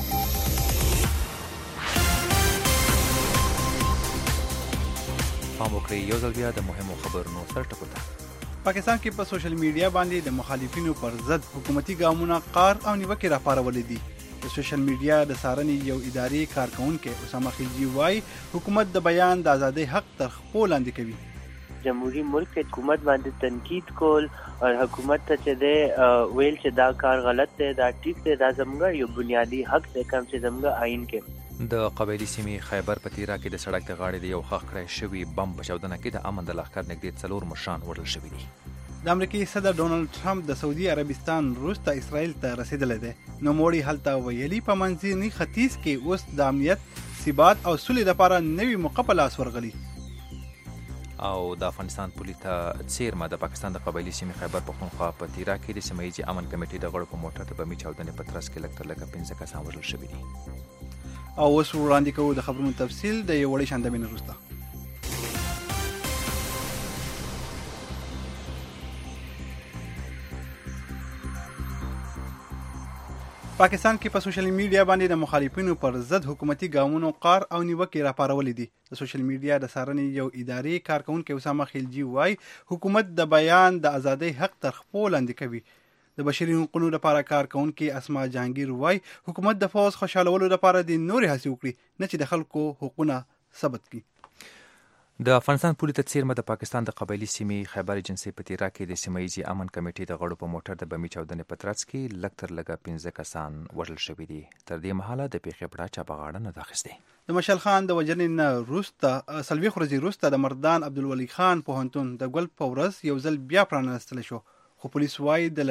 پام وکړئ یو ځل بیا د مهمو خبرونو سر ټکو ته. پاکستان کې په سوشل میډیا باندې د مخالفینو پر ضد حکومتي ګامونه قار او نیوکې راپارولې دي. د سوشل میډیا د څارنې یو اداري کارکونکي اسامه خلجي وايي حکومت د بیان د ازادۍ حق تر خپل لاندې کوي. جمهوریت ملک حکومت باندې تنقید کول او حکومت ته چې د ویل چې دا کار غلط دی دا ټیک دی دا زموږ یو بنیادی حق دی کوم چې زموږ آئین کې. د قبایلی سیمې خیبر په تیرا کې د سړک د غاړې د یو ښخ کړی شوي بم په چاودنه کې د امن د لښکر نږدې څلور مشران وژل شوي دي. د امریکایي صدر ډونالد ټرمپ د سعودي عربستان وروسته اسرائیل ته رسیدلی دی. نوموړي هلته ویلي په منځني ختیځ کې اوس د امنیت، ثبات او سولې لپاره نوي موقع په لاس ورغلي. او د افغانستان پولي ته څیرمه د پاکستان د قبایلي سیمې خیبر پښتونخوا په تیرا کې د سیمه ییزې امن کمیټې د غړو په موټر د بمي چاودنې په ترڅ کې لږ تر لږه پنځه کسان وژل شوي دي. او اوس وړاندې کوو د خبرونو تفصیل د یو وړې شاندمې نه وروسته. پاکستان کې په سوشل میډیا باندې د مخالفینو پر ضد حکومتي ګامونو قار او نیوکې راپارولې دي. د سوشل میډیا د څارنې یو اداري کارکونکي اسامه خلجي وايي حکومت د بیان د ازادۍ حق تر خپل لاندې کوي. د بشري حقوقو لپاره کارکونکي اسما جهانگیر وايي حکومت د فوز خوشالولو لپاره د نوري هڅې وکړي نه چې د خلکو حقوقونه ثبت کړي. د افغانستان پولي ته څیرمه د پاکستان د قبایلي سیمې خیبر ایجنسۍ په تیرا کې د سیمه ییزې امن کمیټې د غړو په موټر د بمي چاودنې په ترڅ کې لږ تر لږه پنځه کسان وژل شوي دي. تر دې مهاله د پیښې په اړه چا په غاړه نه ده اخیستې. د مشال خان د وژنې نه وروسته څلوېښت ورځې وروسته د مردان عبدالولي خان پوهنتون د ګل په ورځ یو ځل بیا پرانستلی شو، خو پولیس وایي د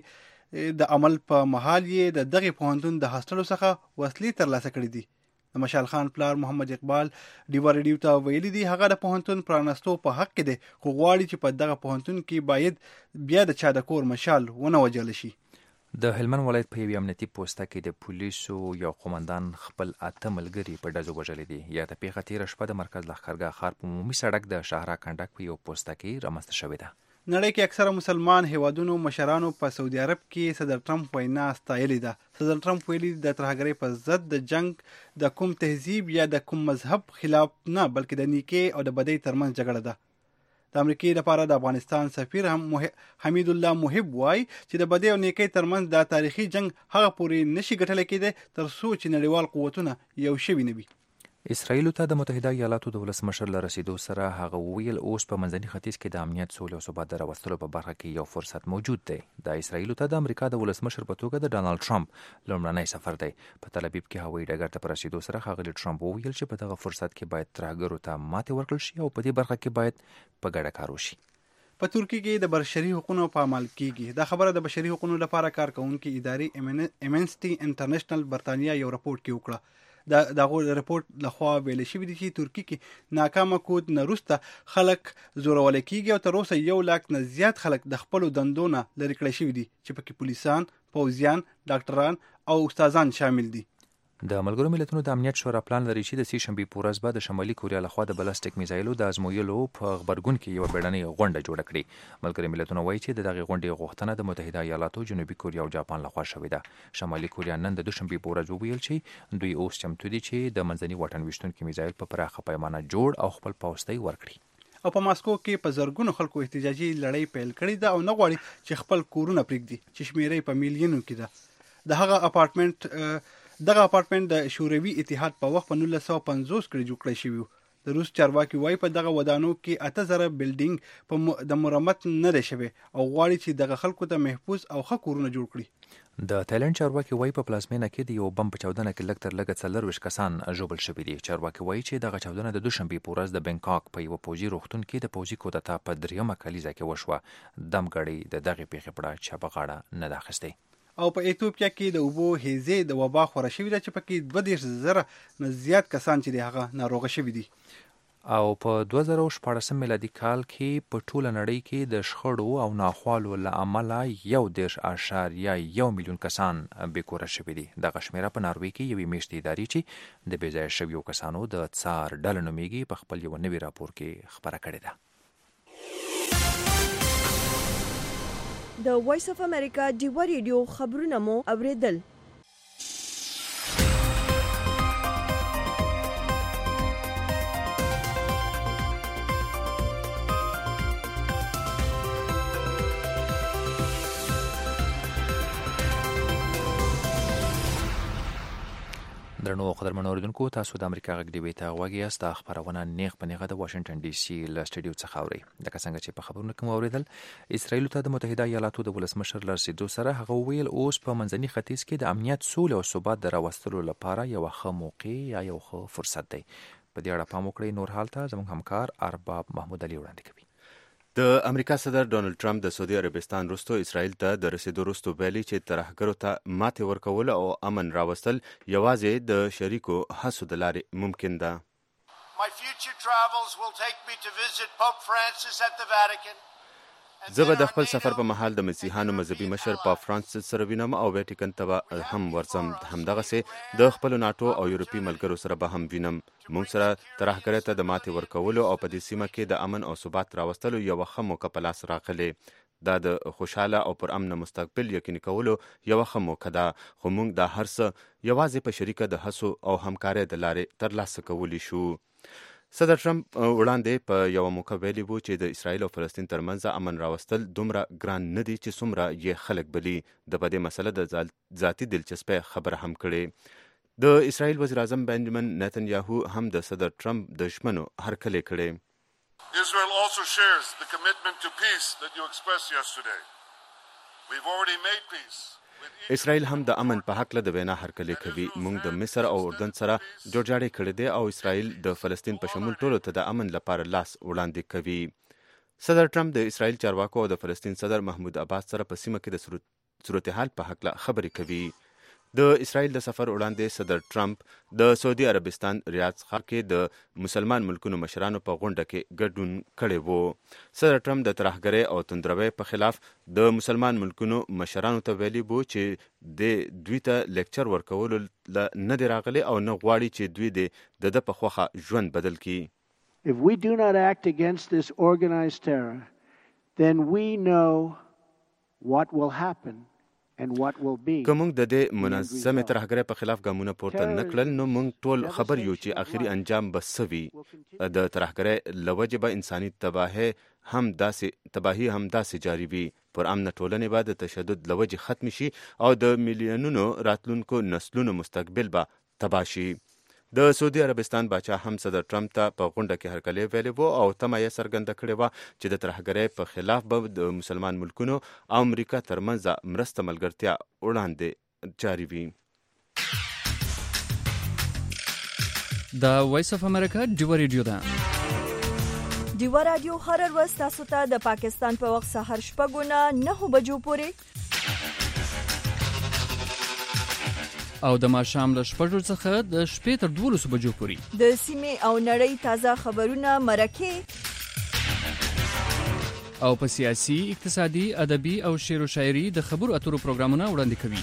لټونې د عمل په مهال یې د دغې پوهنتون د هاسټلو څخه وسلې ترلاسه کړي دي. د مشال خان پلار محمد اقبال ډیوا ریډیو ته ویلي دي هغه د پوهنتون پرانستو په حق کې دی خو غواړي چې په دغه پوهنتون کې باید بیا د چا د کور مشال ونه وژل شي. د هلمند ولایت په یوې امنیتي پوسته کې د پولیسو یو قومندان خپل اته ملګري په ډزو وژلي دي. یا د پیښه تېره شپه د مرکز لښکرګاه ښار په عمومي سړک د شاهراه کنډک په یو پوسته کې رامنځته شوې ده. نړۍ کې اکثره مسلمان هیوادونو مشرانو په سعودي عرب کې صدر ټرمپ وینا ستایلې ده. صدر ټرمپ ویلي د ترهګرۍ په ضد د جنگ د کوم تهذیب یا د کوم مذهب خلاف نه بلکې د نیکۍ او د بدۍ ترمنځ جګړه ده. د امریکای لپاره د افغانستان سفیر هم حمید الله محب وایي چې د بدۍ او نیکۍ ترمنځ د تاریخي جنگ هغه پورې نشي ګټلی کېدی تر څو چې نړیوال قوتونه یو شوي نه وي. اسرائیلو ته د متحده ایالاتو د ولسمشر له رسیدو سره هغه وویل اوس په منځني ختیځ کې د امنیت، سولې او ثبات د راوستلو په برخه کې یو فرصت موجود دی. د اسرائیلو ته د امریکا د ولسمشر په توګه د ډانلډ ټرمپ لومړنی سفر دی. په تل ابیب کې هوایي ډګر ته په رسیدو سره ښاغلي ټرمپ وویل چې په دغه فرصت کې باید ترهګرو ته ماتې ورکړل شي او په دې برخه کې باید په ګډه کار وشي. په ترکیه کې د بشري حقوقو په عمل کېږي. دا خبره د بشري حقوقو لپاره کارکونکي ادارې امنسټي انټرنیشنل برتانیا یو راپورټ کې وکړه. دا دغه راپورټ لخوا ویل شوی دی چې ترکیه کې ناکامه کود نه وروسته خلک زورول کېږي او تر اوسه یو لاک نه زیات خلک د خپلو دندو نه لرې کړی شوي دي چې پکې پولیسان، پوځیان، ډاکټران او استادان شامل دي. د ملګرو ملتونو د امنیت شورا پلان لري چې د سې شنبې په ورځ به د شمالي کوریا لخوا د بلاسټیک میزایلو د ازمویلو په غبرګون کې یوه بیړنۍ غونډه جوړه کړي. ملګري ملتونه وایي چې د دغې غونډې غوښتنه د متحده ایالاتو، جنوبي کوریا او جاپان لخوا شوې ده. شمالي کوریا نن د دوشنبې په ورځ وویل چې دوی اوس چمتو دي چې د منځني واټن ویشتونکي میزایل په پراخه پیمانه جوړ او خپل پوستۍ ورکړي. او په ماسکو کې په زرګونو خلکو احتجاجي لړۍ پیل کړې ده او نه غواړي چې خپل کورونه پرېږدي چې شمیرې په میلیونو کې ده. د هغه اپارټمنټ دغه اپارټمنټ د شوروي اتحاد په وخت په نولس سوه پنځوس کې جوړ کړی شوی و. د روس چارواکي وایي په دغه ودانو کې اته زره بلډینګ په د مرمت نه دی شوی او غواړي چې دغه خلکو ته محفوظ او ښه کورونه جوړ کړي. د تایلند چارواکي وایي په پلازمینه کې د یو بم په چاودنه کې لږ تر لږه څلرویشت کسان ژوبل شوي دي. چارواکي وایي چې دغه چاودنه د دوشنبې په ورځ د بینکاک په یوه پوځي روغتون کې د پوځي کودتا په دریمه کلیزه کې وشوه. دمګړۍ د دغې پیښې په اړه چا په غاړه نه ده اخیستې. او په ایتوپیا کې د اوبو هیزې د وبا خوره شوې ده چې پکې دوه دېرش زره نه زیات کسان چې د هغه ناروغه شوي دي. او په دوه زره شپاړسم میلادي کال کې په ټوله نړۍ کې د شخړو او ناخوالو له امله یو دېرش اعشاریه یو میلیون کسان بېکوره شوي دي. دغه شمېره په ناروې کې یوې میاشتې ادارې چې د بېځایه شویو کسانو د څار ډله نومیږي په خپل یو نوي راپور کې خپره کړې ده. د وایس اف امریکا ډیوا ریډیو خبرونه مو اوریدل. درنو قدرمنو اوریدونکو، تاسو د امریکا غږ ډیوې ته غوږ یاست. د خبرونه نیغ په نیغه د واشنگټن ډي سي له سټډیو څخه اوري. لکه څنګه چې په خبرونو کې مو اوریدل، اسرائیل ته د متحده ایالاتو د ولسمشر له رسیدو سره هغه ویل اوس په منځني ختیځ کې د امنیت، سولې او ثبات د راوستلو لپاره یو ښه موقع یا یو ښه فرصت دی. په دې اړه پام وکړئ. نور حال ته زموږ همکار ارباب محمود علي وړاندې کوي. د امریکا صدر ډونالد ټرمپ د سعودي عربستان وروسته اسرائیل ته د رسیدو وروسته ویلي چې ترهګرو ته ماتې ورکول او امن راوستل یوازې د شریکو هڅو د لارې ممکن ده. My future travels will take me to visit Pope Francis at the Vatican. زه به د خپل سفر په مهال د مسیحانو مذهبي مشر پاپ فرانسیس سره وینم او ویټیکن ته به هم ورځم. همدغسې د خپلو ناټو او یورپي ملګرو سره به هم وینم. موږ سره ترهګرۍ ته د ماتې ورکولو او په دې سیمه کې د امن او ثبات راوستلو یوه ښه موقع په لاس راغلی. دا د خوشحاله او پر امن مستقبل یقیني کولو یوه ښه موقع ده، خو موږ دا هر څه یوازې په شریکه د هڅو او همکارۍ د لارې ترلاسه کولی شو. صدر ټرمپ وړاندې په یوه موقع ویلي وو چې د اسرائیل او فلسطین ترمنځ امن راوستل دومره ګران نه دي چې څومره یې خلک بلي. د په دې مسله د ذاتي دلچسپۍ خبره هم کړې. د اسرائیل وزیر اعظم بنجامین نتنیاهو هم د صدر ټرمپ د ژمنو هرکلی کړې. Israel also shares the commitment to peace that you expressed yesterday. We've already made peace. اسرائیل هم د امن په حق له د وینا هرکلی کوي. موږ د مصر او اردن سره جوړجاړی کړی دی او اسرائیل د فلسطین په شمول ټولو ته د امن لپاره لاس وړاندې کوي. صدر ټرمپ د اسرائیل چارواکو او د فلسطین صدر محمود عباس سره په سیمه کې د صورتحال په حق له خبرې کوي. د اسرائیل د سفر وړاندې صدر ټرمپ د سعودي عربستان ریاض ښار کې د مسلمان ملکونو مشرانو په غونډه کې ګډون کړی وو. صدر ټرمپ د ترهګرۍ او توندروۍ په خلاف د مسلمان ملکونو مشرانو ته ویلي وو چې د دوی ته لیکچر ورکولو نه دی راغلی او نه غواړي چې دوی د ده په خوښه ژوند بدل کړي. If we do not act against this organized terror, then we know what will happen. که موږ د دې منظمې ترهګرۍ په خلاف ګامونه پورته نه کړل نو موږ ټول خبر یو چې آخري انجام به څه وي. د ترهګرۍ له وجې به انساني تباهي هم داسې تباهي هم داسې جاري وي. پر امن ټولنې به د تشدد له وجې ختم شي او د میلیونونو راتلونکو نسلونو مستقبل به تباه شي. د سعودي عربستان باچا هم صدر ټرمپ ته په غونډه کې هرکلی ویلی وو او تمه یې څرګنده کړې وه چې د ترهګرۍ په خلاف به د مسلمان ملکونو او امریکا ترمنځ مرسته ملګرتیا وړاندې جاري وي. د وایس اف امریکا ډیوا ریډیو ده. ډیوا رادیو هر ورځ تاسو ته د پاکستان په وخت سهار شپږ نه نهه بجو پورې او د ماښام له شپږو څخه د شپې تر دولسو بجو پورې د سیمې او نړۍ تازه خبرونه، مرکې او په سیاسي، اقتصادي، ادبي او شعر و شاعري د خبرو اترو پروګرامونه وړاندې کوي.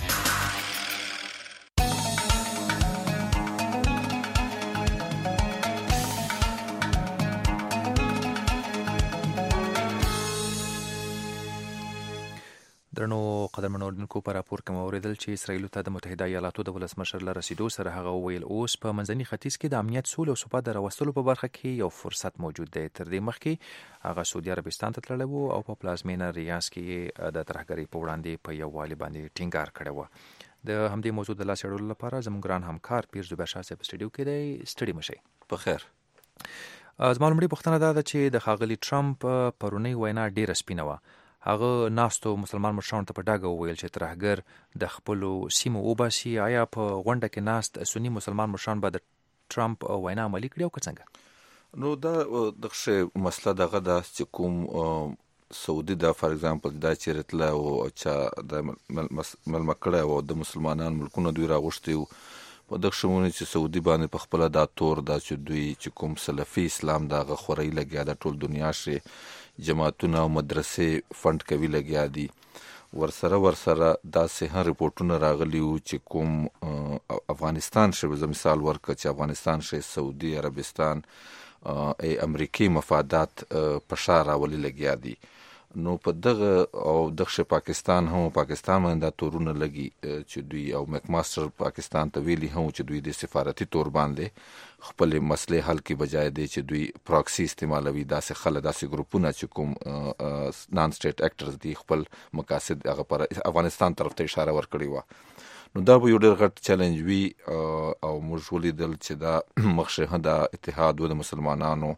درنو قدرمنو اوریدونکو، په راپور کې مو اوریدل چې اسرائیل ته د متحده ایالاتو د ولسمشر له رسیدو سره هغه ویل اوس په منځني ختیځ کې د امنیت، سولې او ثبات د راوستلو په برخه کې یو فرصت موجود دی. تر دې مخکې هغه سعودي عربستان ته تللی و او په پلازمینه ریاض کې د ترهګرۍ په وړاندې په یووالي باندې ټینګار کړی و. د همدې موضوع د لاس اړولو لپاره زموږ ګران همکار پیر زبیر شاه صاحب سټډیو کې دی. ستړي مشئ. په خیر. زما لومړۍ پوښتنه دا ده چې د ښاغلي ټرمپ پرونۍ وینا ډېره سپینه وه. هغه ناستو مسلمان مشرانو ته په ډاګه وویل چې ترهګر د خپلو سیمو وباسي. آیا په غونډه کې ناست سني مسلمان مشران به د ټرمپ وینا عملي کړي او که څنګه؟ نو دا دغه مسله دغه ده چې کوم سعودي دا فار ایگزامپل دا چې رتله او چې د ملمه کړی او د مسلمانان ملکونه دوی راغوښتي وو په دغه شمونه چې سعودي باندې په خپله دا تور دا چې دوی چې کوم سلفي اسلام د هغه خورۍ لګیا د ټول دنیا شي جماعتونه او مدرسې فند کوي لګیا دي. ورسره ورسره داسې هم رپورټونه راغلي وو چې کوم افغانستان شي، زه مثال ورکړه چې افغانستان شي سعودي عربستان ای امریکي مفادات په شا راولي لګیا دي. نو په دغه او دغه پاکستان هم پاکستان باندې تورونه لګي چې دوی او مک ماستر پاکستان ته ویلي هم چې دوی د سفارتي تور باندې خپل مسلې حل کې بجای دی چې دوی پراکسی استعمالوي داسې خلک داسې ګروپونه چې کوم نان سټیټ اکټرز دي خپل مقاصد هغه پر افغانستان طرف ته اشاره ورکړې و. نو دا به یو ډېر غټ چیلنج وي او موږ ولیدل چې دا مخشه د اتحاد و د مسلمانانو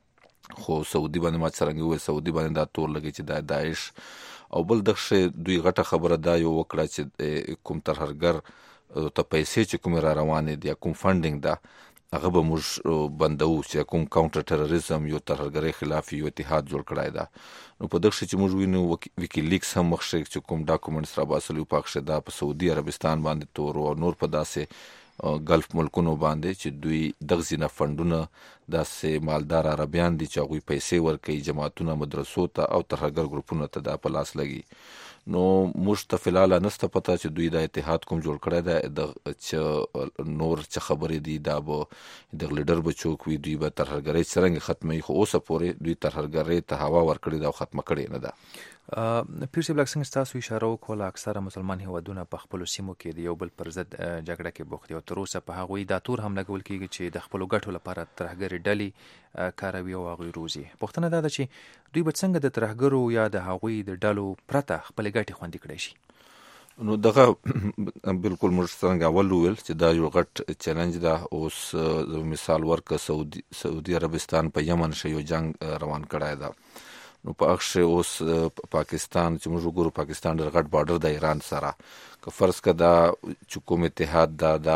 خو سعودي باندې ما څرنګه وې سعودي باندې دا تور لګي چې دا داعش او بل دغه دوی غټه خبره دا یو وکړه چې کوم ترهګر ته پیسې چې کوم را روانې دي کوم فندینګ دا هغه به موږ بندو چې کوم کاونټر ټیرریزم یو ترهګرۍ خلاف یو اتحاد جوړ کړای دا. نو په دغه چې موږ وینو ویکی لیکس هم مخشه چې کوم ډاکومنټس را باسلو پاکشه دا په سعودي عربستان باندې تور او نور په داسې ګلف ملکونو باندې چې دوی دغه زینه فندونه داسې مالدار عربیان دي چې هغوی پیسې ورکوي جماعتونه مدرسو ته او ترهګر ګروپونو ته دا په لاس لګي. نو موږ ته فلحاله نسته پته چې دوی د اتحاد کوم جوړ کړی دی د چې نور څه خبرې دي دا به د لیډر به څوک وي دوی به ترهګرۍ څرنګه ختموي خو اوسه پورې دوی ترهګرۍ ته هوا ورکړې ده او ختمه کړې نه ده. پیر صاحب لکه څنګه ستاسو اشاره وکړه اکثره مسلمان هیوادونه په خپلو سیمو کې د یو بل پر ضد جګړه کې بوخت دي او تر اوسه په هغوی دا تور هم لګول کېږي چې د خپلو ګټو لپاره ترهګرې ډلې کاروي او هغوی روزي. پوښتنه دا ده چې دوی به څنګه د ترهګرو یا د هغوی د ډلو پرته خپلې ګټې خوندي کړی شي؟ نو دغه بالکل موږ څنګه اول ویل چې دا یو غټ چیلنج ده. اوس مثال ورکه سعودي سعودي عربستان په یمن شه یو جنگ روان کړی ده. نو په اخشه اوس پاکستان چې موږ وګورو پاکستان ډېر غټ بارډر د ایران سره که فرض که دا چې کوم اتحاد دا دا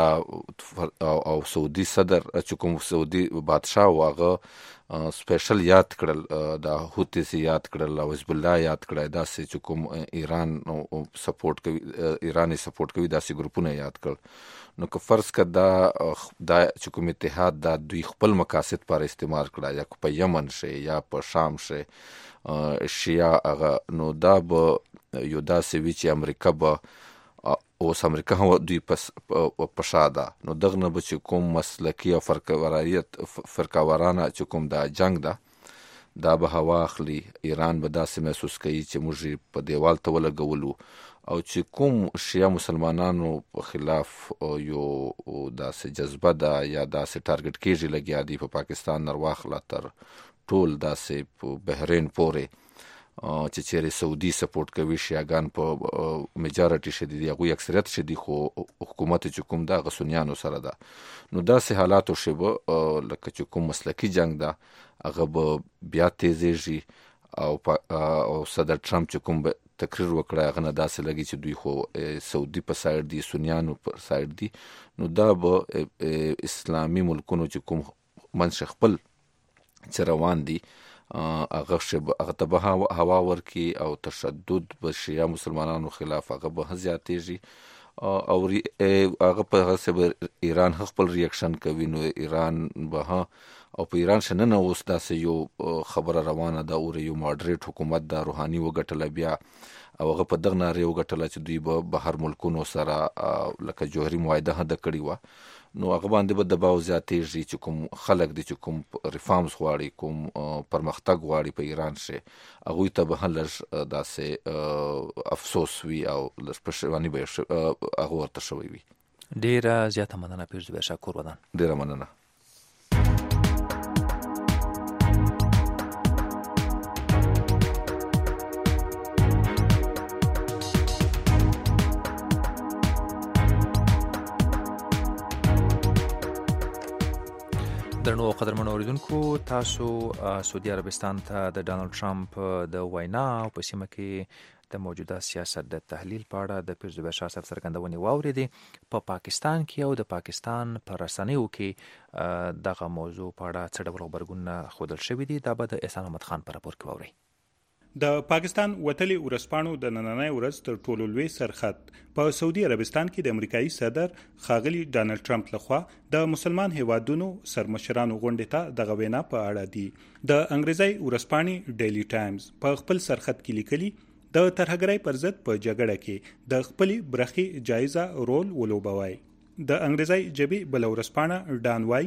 او سعودي صدر چې کوم سعودي بادشاه و هغه سپیشل یاد کړل دا هوتیس یاد کړل او حزب الله یاد کړل داسې چې کوم ایران سپورټ کوي ایران یې سپورټ کوي داسې ګروپونه یاد کړل. نو که فرض که دا دا چې کوم اتحاد دا دوی خپل مقاصد پر استعمال کړه یا په یمن شه یا په شام شه شیا هغه نو دا به یو داسې وي چې امریکا به اوس امریکا هم دوی په شا ده. نو دغه نه به چې کوم مسلکي او فرقه‌وارانیت فرقه‌وارانه چې کوم دا جنگ ده دا به هوا اخلي. ایران به داسې محسوس کوي چې موږ په دیوال ته ولګولو او چې کوم شیعه مسلمانانو په خلاف یو داسې جذبه ده یا داسې ټارګټ کېږي لګیا دي په پاکستان نه واخله تر ټول داسې په بحرین پورې چې چیرې سعودي سپورټ کوي شیعاګان په میجارټي شدید هغوی اکثریت شدي خو حکومت چې کوم ده هغه سنیانو سره ده. نو داسې حالاتو شبه لکه چې کوم مسلکي جنگ ده هغه به بیا تیزیږي او او صدر ټرمپ چې کوم تقریر وکړه هغه نه داسې لګي چې دوی خو سعودي په سایډ دي سنیانو په سایډ دي. نو دا به اسلامي ملکونو چې کوم منځ خپل چې روان دي هغه شب هغه ته به هوا ورکي او تشدد به شیعه مسلمانانو خلاف هغه به زیاتېږي او هغه په هغه ایران خپل ریاکشن کوي. نو ایران به او په ایران شنه نه اوس داسې یو خبره روانه ده او یو ماډریټ حکومت دا روحاني وګټله بیا او هغه په دغه نارې وګټله چې دوی به بهر ملکونو سره لکه جوهري معاهده هده کړې وه. نو هغه باندې به دباو زیاتېږي چې کوم خلک دي چې کوم ریفارمز غواړي کوم پرمختګ غواړي په ایران شي هغوی ته به لږ داسې افسوس وي او لږ پښیماني به هغه ورته شوی وي. ډېره زیاته مننه پیر زبیر شاه کور ودان. ډېره مننه. درنو قدرمنو اوریدونکو تاسو سعودي عربستان ته د ډانلډ ټرمپ د وینا او په سیمه کې د موجوده سیاست د تحلیل په اړه د پیر زبیر شاه صاحب څرګندونې واورېدې. په پاکستان کې او د پاکستان په رسنیو کې دغه موضوع په اړه څه ډول غبرګونونه ښودل شوي دي دا به د احسان محمد خان په راپور کې واورئ. د پاکستان وتلي ورسپانو د نننۍ ورځ تر ټولو لوی سرخط په سعودي عربستان کې د امریکایي صدر ښاغلي ډانلډ ټرمپ لخوا د مسلمان هیوادونو سرمشرانو غونډې ته دغه وینا په اړه دي. د انګریزي ورسپانې ډیلی ټایمز په خپل سرخط کې لیکلي د ترهګرۍ پر ضد په جګړه کې د خپلې برخې جایزه رول ولوبوي. د انګریزي جبهې بل ورسپانه ډان وای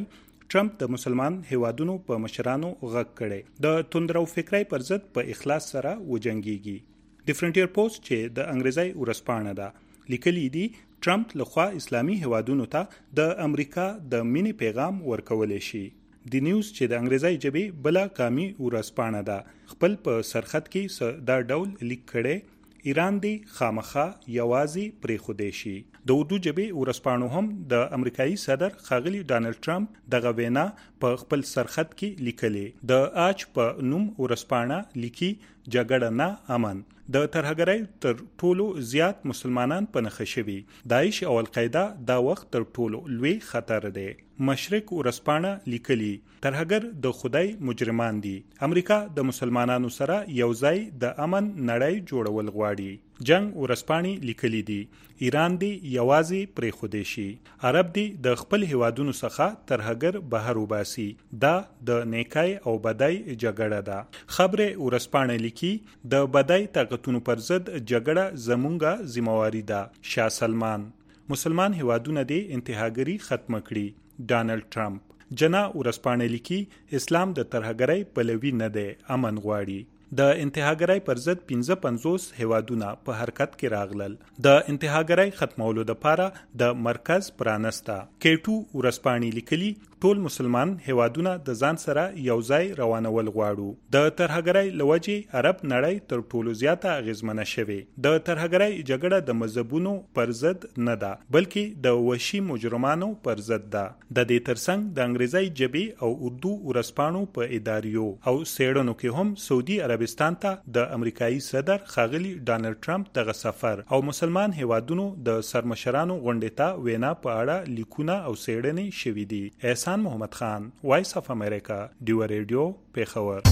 ټرمپ د مسلمان هیوادونو په مشرانو غږ کړي د توندرو فکرای پر ضد په اخلاص سره وجنګيږي. د فرنټیر پوسټ چې د انګریزي ورسپانه ده لیکلي دي ټرمپ لخوا اسلامي هیوادونو ته د امریکا د مینې پیغام ورکول شي. د نیوز چې د انګریزي ژبې بل قامي ورسپانه ده خپل په سرخط کې دا ډول لیک کړي ایران دی خامخا یوازې پرې خوده شي. د اردو ژبې ورسپانو هم د امریکایي صدر ښاغلي ډانلډ ټرمپ دغه وینا په خپل سرخط کې لیکلې. د آج په نوم ورسپانه لیکي جګړه نه امن. د ترهګرۍ تر ټولو زیات مسلمانان په نښه شوي. داعش او القاعده دا وخت تر ټولو لوی خطر دی. مشرق ورسپانه لیکلي ترهګر د خدای مجرمان دي. امریکا د مسلمانانو سره یوځای د امن نړۍ جوړول غواړي. جنگ ورسپانی لیکلي دي ایران دی یوازې پرې خوده شي. عرب دی د خپل هیوادونو څخه ترهګر بهر وباسي. دا د نیکای او بدای جګړه ده. خبره ورسپانه لیکي د بدای طاقتونو پر ضد جګړه زمونږه ذمہواری ده. شاه سلمان مسلمان هیوادونه دی انتهاګری ختم کړي. ډانلډ ټرمپ جنا ورسپانه لیکي اسلام د ترهګرۍ پلوي نه دی امن غواړي. د انتهاګرۍ پر ضد پنځه پنځوس هیوادونه په حرکت کې راغلل. د انتهاګرۍ ختمولو لپاره د مرکز پرانستا. کېټو ورسپانی لیکلي ټول مسلمان هیوادونه د ځان سره یوځای روانول غواړو. د ترهګرۍ لوجې عرب نړۍ تر ټولو زیاته اغیزمنه شوه. د ترهګرۍ جګړه د مذهبونو پر ضد نه ده بلکې د وحشي مجرمانو پر ضد ده. د دې ترڅنګ د انګریزي ژبې او اردو ورسپانو په اداریو او سیړنو کې هم سعودي عربستان ته د امریکایي صدر ښاغلي ډانلډ ټرمپ دغه سفر او مسلمان هیوادونو د سرمشرانو غونډې ته وینا په اړه لیکونه او سیړنې شوې دي. احسان محمد خان وایس اف امریکا ډیو ریډیو پیښور.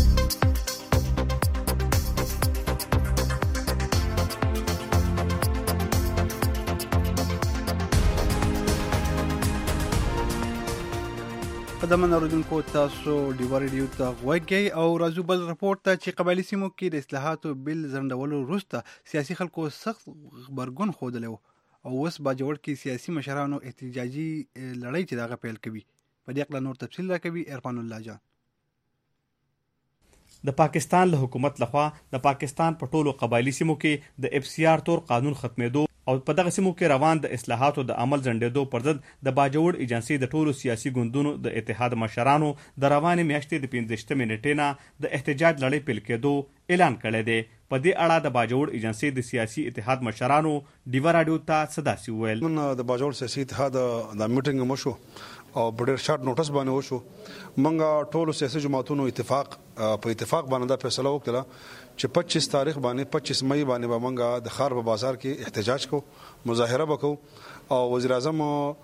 قدمن اوریدونکو تاسو ډیو ریډیو ته غوږی او راځو بل رپورت ته چې قبایلی سیمو کې د اصلاحاتو بل ځنډولو وروسته سیاسي خلکو سخت غبرګون ښودلی او اوس باجوړ کې سیاسي مشرانو احتجاجي لړۍ چې دغه پیل کوي. په دې اړه نور تفصیل راکوي ارفان الله جان. د پاکستان له حکومت لخوا د پاکستان په ټولو قبایلی سیمو کې د اف سی آر تور قانون ختمېدو او په دغه سیمو کې روان د اصلاحاتو د عمل ځنډېدو پر ضد د باجوړ ایجنسي د ټولو سیاسي ګوندونو د اتحاد مشرانو د روانې میاشتې د پنځویشتمې نیټې نه د احتجاج لړۍ پیل کېدو اعلان کړی دی. په دې اړه د باجوړ ایجنسي د سیاسي اتحاد مشرانو ډیو راډیو ته څه داسې وویل. نن د باجوړ سیاسي اتحاد د میټینګ مشو او په ډېر شارټ نوټس باندې وشو. موږ ټولو سیاسي جماعتونو اتفاق په اتفاق باندې دا فیصله وکړه چې پچیس تاریخ باندې پچیس مئی باندې به موږ د ښار په بازار کې احتجاج کو مظاهره وکړو او وزیر اعظم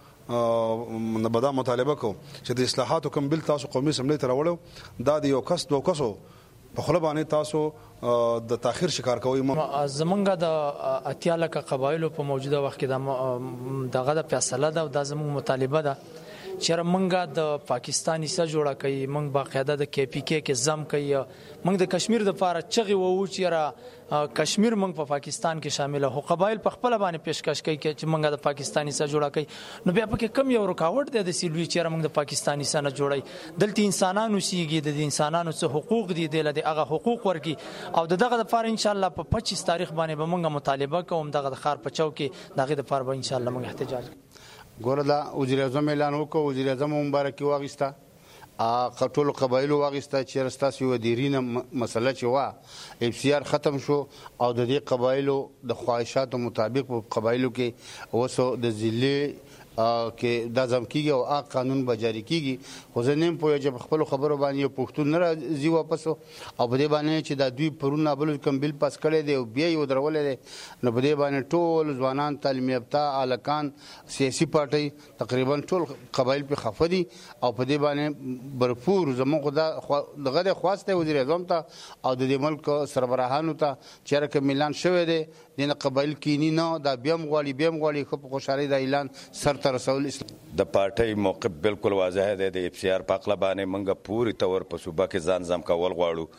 نه بدا مطالبه کو چې د اصلاحاتو کوم بل تاسو قومي اسمبلی ته راوړو دا د یو کس دوه کسو په خله باندې تاسو د تاخير شکار کوي. زمونږ د اتیا لکه قبایلو په موجوده وخت کې دغه د فیصله ده او د زموږ مطالبه ده چې موږ د پاکستاني سره جوړه کوي. موږ باقاعده د کې پی کې کې زم کوي. موږ د کشمیر د لپاره چغې وو چې را کشمیر موږ په پاکستان کې شامل هو. قبایل په خپل باندې پیشکش کوي چې موږ د پاکستاني سره جوړه کوي. نو بیا پکې کم یو رکاوټ دی د سیلوي چې موږ د پاکستاني سره نه جوړي. دلته انسانانو سیږي د انسانانو څخه حقوق دي د هغه حقوق ورکی او دغه لپاره ان شاء الله په پچیس تاریخ باندې به موږ مطالبه کوم دغه د خار په چو کې دغه لپاره به ان شاء الله موږ احتجاج ګوره دا وزیر اعظم اعلان وکړ. وزیر اعظم مبارکي واغسته ا ټولو قبایلو واغسته چې رستاسي و دیرینه مسله چې وا اف سی آر ختم شو او د دې قبایلو د خواهشاتو مطابق په قبایلو کې اوسو د ضلع کې دا ځم کیږي او ا قانون به جاری کیږي. خو زه نیم پوهه چې خپل خبرو باندې پښتون نه راځي واپس او په دې باندې چې دا دوی پرونه بل کوم بل پاس کړي دی او بیا یې ودرولې دی نو په دې باندې ټول ځوانان تعلیم یافته الکان سیاسي پارټي تقریبا ټول قبایل په خفدي او په دې باندې برپور زموږ دا دغه خواسته وزیر اعظم ته او د دې ملک سربراهانو ته چې رقم اعلان شوی دی د قبایل کینی نه دا بیا مغواړي بیا مغواړي خو په خوشحالي دا اعلان سر رسول د پارټي موقف بالکل واضح دی. د اف سی آر په خپل باندې منګه پوری تور په صوبه کې ځان ځم کول غواړو.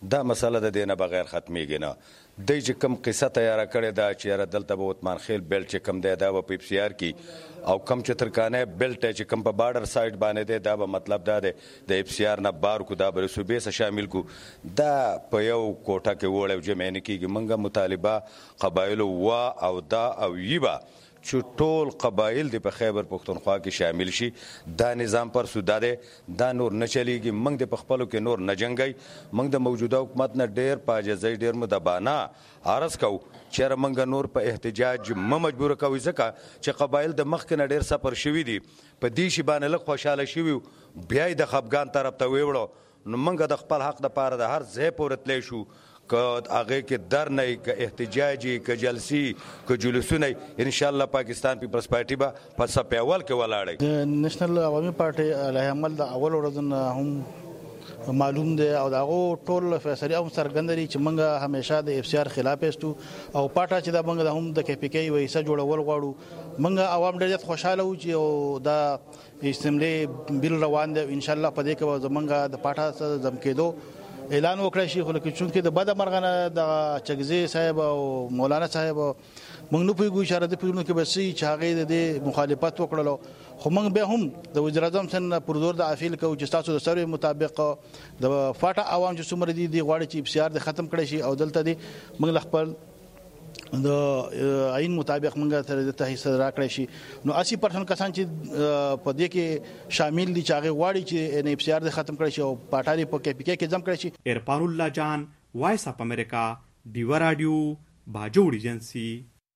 دا مسله د دینه بغیر ختميږي نه. د چې کم قصه تیار کړي دا چې دلته به عثمان خیل بیلټ چې کم دی دا په پی پی آر کې او کم چې ترکانه بیلټ چې کم په بارډر سایډ باندې دی دا به مطلب دا دی د اف سی آر نه بار کو دا به صوبې سره شامل کو دا په یو کوټه کې وړو جمع نه کیږي. منګه مطالبه قبایل وا او دا او یبا چې ټول قبایل د په خیبر پختونخوا کې شامل شي. دا نظام پر سودا دی دا نور نه چلیږي. موږ د پخپلو کې نور نه جنګي. موږ د موجوده حکومت نه ډیر پاجزي ډیر مدبانا عرض کو چې موږ نور په احتجاج م مجبور کوي ځکه چې قبایل د مخ کې ډیر سفر شوي دي په دې شی باندې لږ خوشاله شوي بیا د خفګان طرف ته ویوړو نو موږ د خپل حق د پاره د هر ځای پورې تللی شو که هغه کې در نه که احتجاجي که جلسي که جلوسونه ان شاء الله پاکستان پیپلز پارټي به په صف اول کې ولاړی. د نېشنل عوامي پارټي علیه عمل د اول ورځ هم معلوم دی او دغه ټول فیصله هم څرګندري چې موږ همیشه د اف سی آر خلاف استو او پاټا چې دا موږ هم د کې پی کې وایسه جوړول غواړو. موږ عوام ډېر خوشاله وو چې دا استملې بیل روان دی ان شاء الله په دې کې زمونږ د پاټا سره زم کېدو اعلان وکړی شي. خو لکه چونکې د بده مرغنه د چغزي صاحب او مولانا صاحب موږ نه پوهیږو اشاره د پیونو کې بس چې هغه د مخالفت وکړلو خو موږ به هم د وزیر اعظم سره پردور د افیل کوو چې تاسو د سروې مطابق د فاټا عوام چې څومره دي د غواړي چې اف سی آر د ختم کړي شي او دلته دي موږ خپل د عین مطابق موږ تر د ته حصہ راکړی شي. نو اسی پرسنټ کسان چې په دې کې شامل دي چې هغه غواړي چې ان اف سی آر د ختم کړي شي او پاټاري په کې پی کې کې جمع کړي شي. ارفان الله جان وایس اپ امریکا ډیو رادیو باجوړ ایجنسی.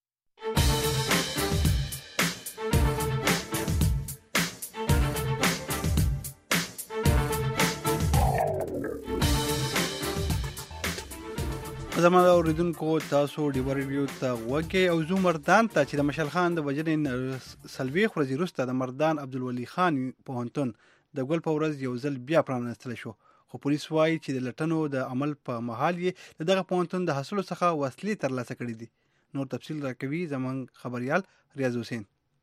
زموږ اوریدونکو تاسو ډیو ریډیو ته وګورئ او زو مردان ته چې د مشال خان د وجنې سلويخ ورځې وروسته د مردان عبدالولي خان پوهنتون د ګل په ورځ یو ځل بیا پرانستل شو. خو پولیس وایي چې د لټنو د عمل په مهال یې دغه پوهنتون د حاصلو څخه وسلې ترلاسه کړې دي. نور تفصیل راکوي زموږ خبريال ریاض حسین.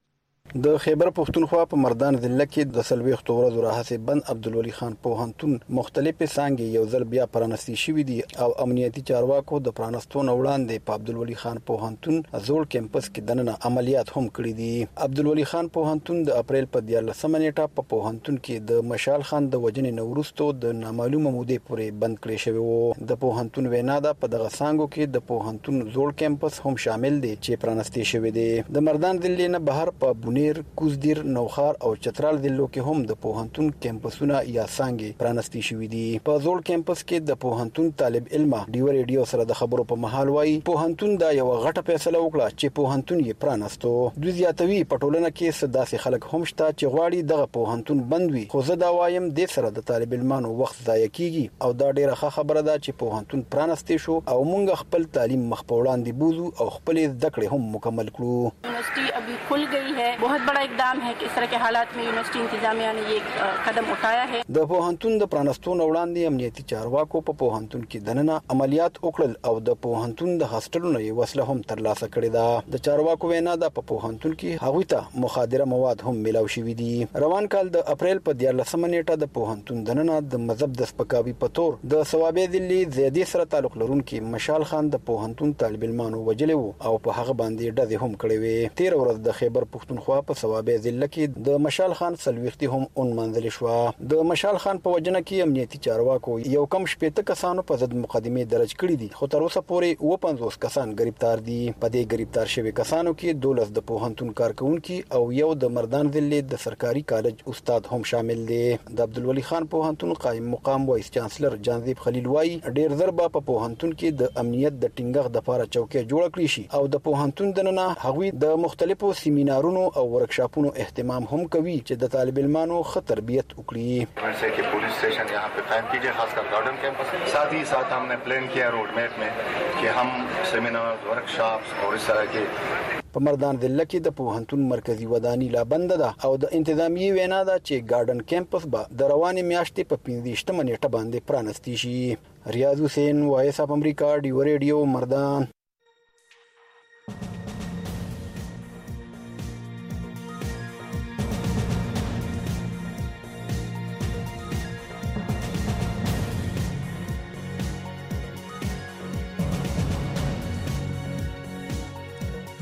د خیبر پختونخوا په مردان ضلع کې د سلويخت ورځو راهیسې بند عبدالولي خان پوهنتون مختلفې څانګې یو ځل بیا پرانستې شوې دي او امنیتي چارواکو د پرانستون وړاندې په عبدالولي خان پوهنتون زوړ کیمپس کې دننه عملیات هم کړي دي. عبدالولي خان پوهنتون د اپریل په دیارلسمه نیټه په پوهنتون کې د مشال خان د وجنې نه وروسته د نامعلومه مودې پورې بند کړی شوی و. د پوهنتون وینا ده په دغه څانګو کې د پوهنتون زوړ کیمپس هم شامل دی چې پرانستې شوی دی. د مردان ضلع نه بهر په نیر کوزدیر نوخار او چترال ضلعو کې هم د پوهنتون کیمپسونه یا څانګې پرانستې شوې دي. په زوړ کیمپس کې د پوهنتون طالب علم ډیو ریډیو سره د خبرو په محل وایي پوهنتون دا یو غټه فیصله وکړه چې پوهنتون یې پرانستو. دوی زیاتوي په ټولنه کې سداسي خلک هم شته چې غواړي دغه پوهنتون بند وي خو زه دا وایم د سره د طالب علمانو وخت ضایع کیږي او دا ډیره ښه خبره ده چې پوهنتون پرانستې شو او موږ خپل تعلیم مخ په وړاندې بوزو او خپل زده کړې هم مکمل کړو. یونیورسٹی ابھی کھل گئی ہے. بہت بڑا اقدام ہے کہ اس طرح کے حالات میں یونیورسٹی انتظامیہ نے یہ قدم اٹھایا ہے. د پوهنتون د پرانستون وړاندې امنیتي چارواکو په پوهنتون کې دننه عملیات وکړل او د پوهنتون د هاستلونو یې وسله هم ترلاسه کړې ده. د چارواکو وینا ده په پوهنتون کې هغوی ته مخادره مواد هم ملاو شوي دي. روان کال د اپریل په دیارلسمه نیټه د پوهنتون دننه د مذهب د سپکاوي په تور د ثوابې ضلع زیدي سره تعلق لرونکي مشال خان د پوهنتون طالب علمانو وجلې وو او په هغه باندې ډزې هم کړې وې. تیر ورځ د خیبر پختونخوا په ثوابې ضلع کې د مشال خان سلويختي هم اون منځل شو. د مشال خان په وجنه کې امنیتي چارواکو یو کم شپېته کسانو په ضد مقدمه درج کړې دي خو تر اوسه پورې اوه پنځوس کسان گرفتار دي. په دې گرفتار شوی کسانو کې دولس د پوهنتون کارکونکي او یو د مردان ضلع د سرکاري کالج استاد هم شامل دي. د عبدالولي خان پوهنتون قائم مقام وایس چانسلر جانزیب خلیل وایي ډیر ضرب په پوهنتون کې د امنیت د ټینګښت لپاره چوکۍ جوړ کړې شي او د پوهنتون دننه هغوی د مختلفو سیمینارونو او ورکشاپونو اهتمام هم کوي چې د طالب علمانو ښه تربیت وکړي. जैसे कि police station यहाँ पे कायम कीजिए, खासकर garden campus. साथ ही साथ हमने प्लान किया रोड मैप में कि हम सेमिनार वर्कशॉप्स और इस तरह के په مردان ضلع کې د پوهنتون مرکزی ودانۍ لا بند ده او د انتظامیه وینا ده چې ګارډن کیمپس به د روانې میاشتې په پنځه نیټه باندې پرانستی شي. ریاض حسین وایس اپ امریکا ډیو ریډیو مردان.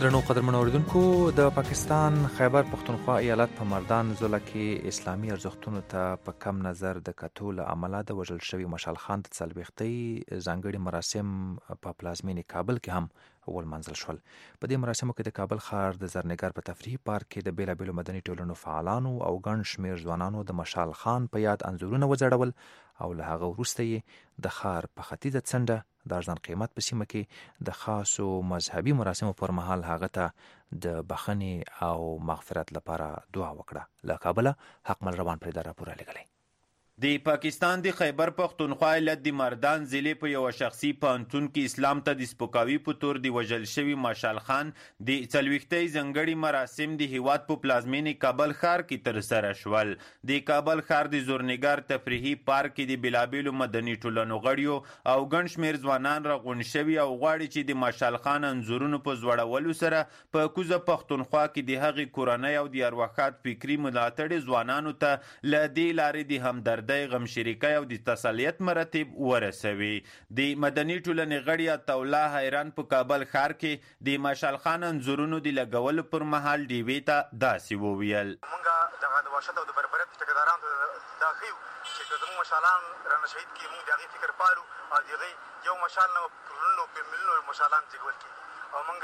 درنو قدرمنو اوریدونکو د پاکستان خیبر پختونخوا ایالت په مردان ضلع کې اسلامي ارزښتونو ته په کم نظر د کتو له امله د وژل شوي مشال خان د څلوېښتۍ ځانګړي مراسم په پلازمینې کابل کې هم ولمانځل شول. په دې مراسمو کې د کابل ښار د زرنګار په تفریحي پارک کې د بېلابېلو مدني ټولنو فعالانو او ګڼ شمېر ځوانانو د مشال خان په یاد انځورونه وځړول او له هغه وروسته یې د ښار په ختیځه څنډه د ارزان قیمت په سیمه کې د خاصو مذهبي مراسمو پر مهال هغه ته د بخښنې او مغفرت لپاره دعا وکړه. له کابله حقمل روان پرې دا راپور رالیږلی. د پاکستان د خیبر پختونخوا ایالت د مردان ضلع په یو شخصي پوهنتون کې اسلام ته د سپکاوي په تور د وژل شوي مشال خان د څلوېښتۍ ځانګړي مراسم د هیواد په پلازمینې کابل ښار کې ترسره شول. د کابل ښار د زورنګار تفریحي پارک کې د بېلابېلو مدني ټولنو غړیو او ګڼ شمېر ځوانان راغونډ شوي او غواړي چې د مشال خان انځورونو په ځوړولو سره په کوزه پختونخوا کې د هغې کورنۍ او د ارواښاد فکري ملاتړي ځوانانو ته له دې لارې د همدردۍ د غم شریکۍ او د تسلیت مراتب ورسوي. د مدني ټولنې غړي عطاالله حیران په کابل ښار کې د مشال خان انځورونو د لګولو پر مهال ډیوې ته داسې وویل: موږ دغه د وحشت او د بربریت ټیکهدارانو ته دا ښیو چې که زموږ مشالان رانه شهید کړي، موږ د هغې فکر پالو او د هغې یو مشال نه پلونو په میلیونو مشالان زیږول کړي او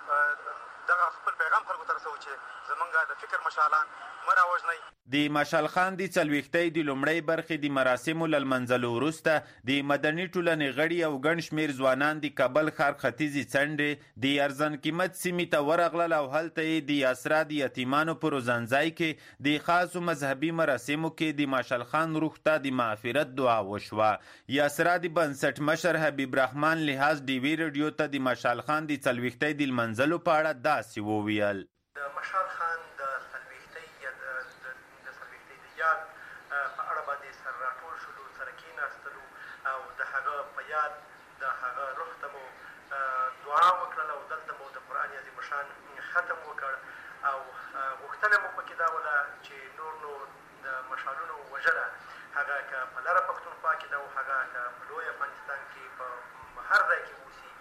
موږ دغه خپل پیغام خلکو ته رسوو چې زمونږ د فکر مشالان مه راوژنئ. د مشال خان د څلوېښتۍ د لومړۍ برخې د مراسمو له لمانځلو وروسته د مدني ټولنې غړي او ګڼ شمېر ځوانان د کابل ښار ختیځې څنډې د ارزان قیمت سیمې ته ورغلل او هلته یې د یاسرا د یتیمانو په روزنځای کې د خاصو مذهبي مراسمو کې د مشال خان روح ته د مغفرت دعا وشوه. یاسرا د بنسټ مشر حبیب رحمان لحاظ ډیوي رادیو ته د مشال خان د څلوېښتۍ د لمانځلو په اړه داسې وویل: د مشال خان د څلوېښتۍ یا د څلوېښتۍ د یاد په اړه باندې سره راټول شولو، سره کېناستلو او د هغه په یاد د هغه روح ته مو دعا وکړله او دلته مو د قرآن عظیم شان ختم وکړ او غوښتنه مو پکې دا وله چې نور نو د مشالونو وژنه هغه که په لره پښتونخوا کې ده او هغه که په لوی افغانستان کې په هر ځای کې اوسي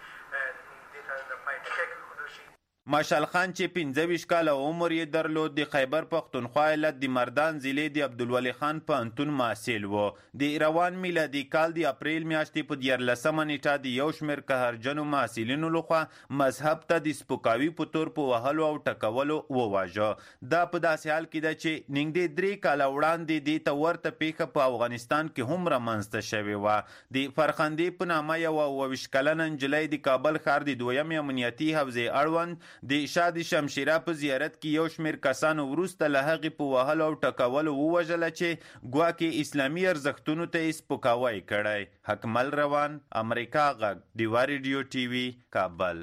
دې ته د پای ټکی کېښودل شي. مشال خان چې پنځه ویشت کاله عمر یې درلود د خیبر پختونخوا ایالت د مردان ضلع د عبدالولي خان پوهنتون محصل و. د روان میلادي کال د اپریل میاشتې په دیارلسمه نیټه د یو شمېر قهرجنو محصلینو لخوا مذهب ته د سپکاوي په تور په وهلو او ټکولو وواژه. دا په داسې حال کې ده چې نږدې درې کاله وړاندې دې ته ورته پیښه په افغانستان کې هم رامنځته شوې وه. د فرخندې په نامه یوه اوه ویشت کلنه نجلۍ د کابل ښار د دویمې امنیتي حوزې اړوند د شادي شمشیره په زیارت کې یو شمېر کسانو وروسته له هغې په وهلو او ټکولو ووژله چې ګواکې اسلامي ارزښتونو ته یې سپکاوی کړی. حکمل روان، امریکا غږ، ډیوا ریډیو ټي وي، کابل.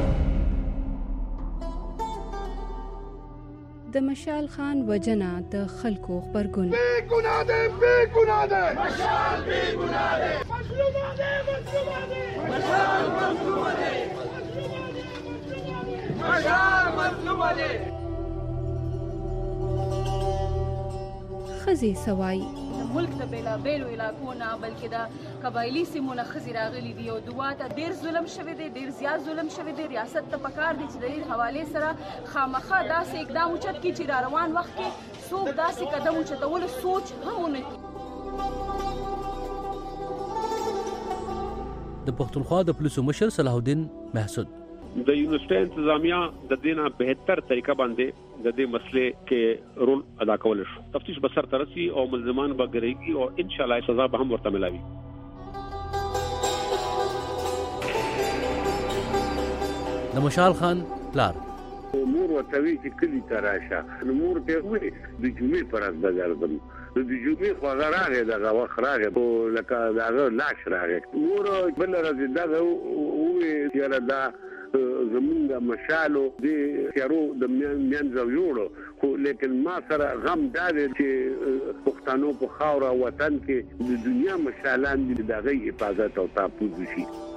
د مشال خان وجنه د خلکو خبرګون بے گناه ده بے گناه ده مشال بے گناه ده مظلومه ده مظلومه ده مشال مظلومه ده مشال مظلومه ده. خزي سوای ملک د بیلابیلو علاقو نه بلکې د قبایلي سیمو نه ښځې راغلي دي او دوا ته ډېر ظلم شوی دی، ډېر زیات ظلم شوی دی. ریاست ته پکار دی چې د دې حوالې سره خامخا داسې اقدام اوچت کړي چې را روان وخت کې څوک داسې قدم اوچتولو سوچ هم ونه کړي. د پښتونخوا د پولیسو مشر صلاح الدین محسود د یونیورسيټي انتظامیه د دې نه بهتر طریقه باندې د دې مسلې کې رول ادا کول شو. تفتیش به سر ترسي او ملزمان به ګرېږي او ان شاء الله سزا به هم ورته ملاوي. د مشال خان پلار مور ورته وی چې کلی ته راشه، نو مور ته وی د جمعې پر ورځ به ګرځم. د جمعې خو هغه راغی، دغه وخت راغی لکه د هغه لاش راغی. مور بله ورځ دغه وویل چې دا زمونږ مشالو د تیارو د منځه ویوړو، خو لیکن ما سره غم دا دی چې پښتنو په خاوره وطن کې د دنیا مشالان د هغې حفاظت او تحفظ وشي.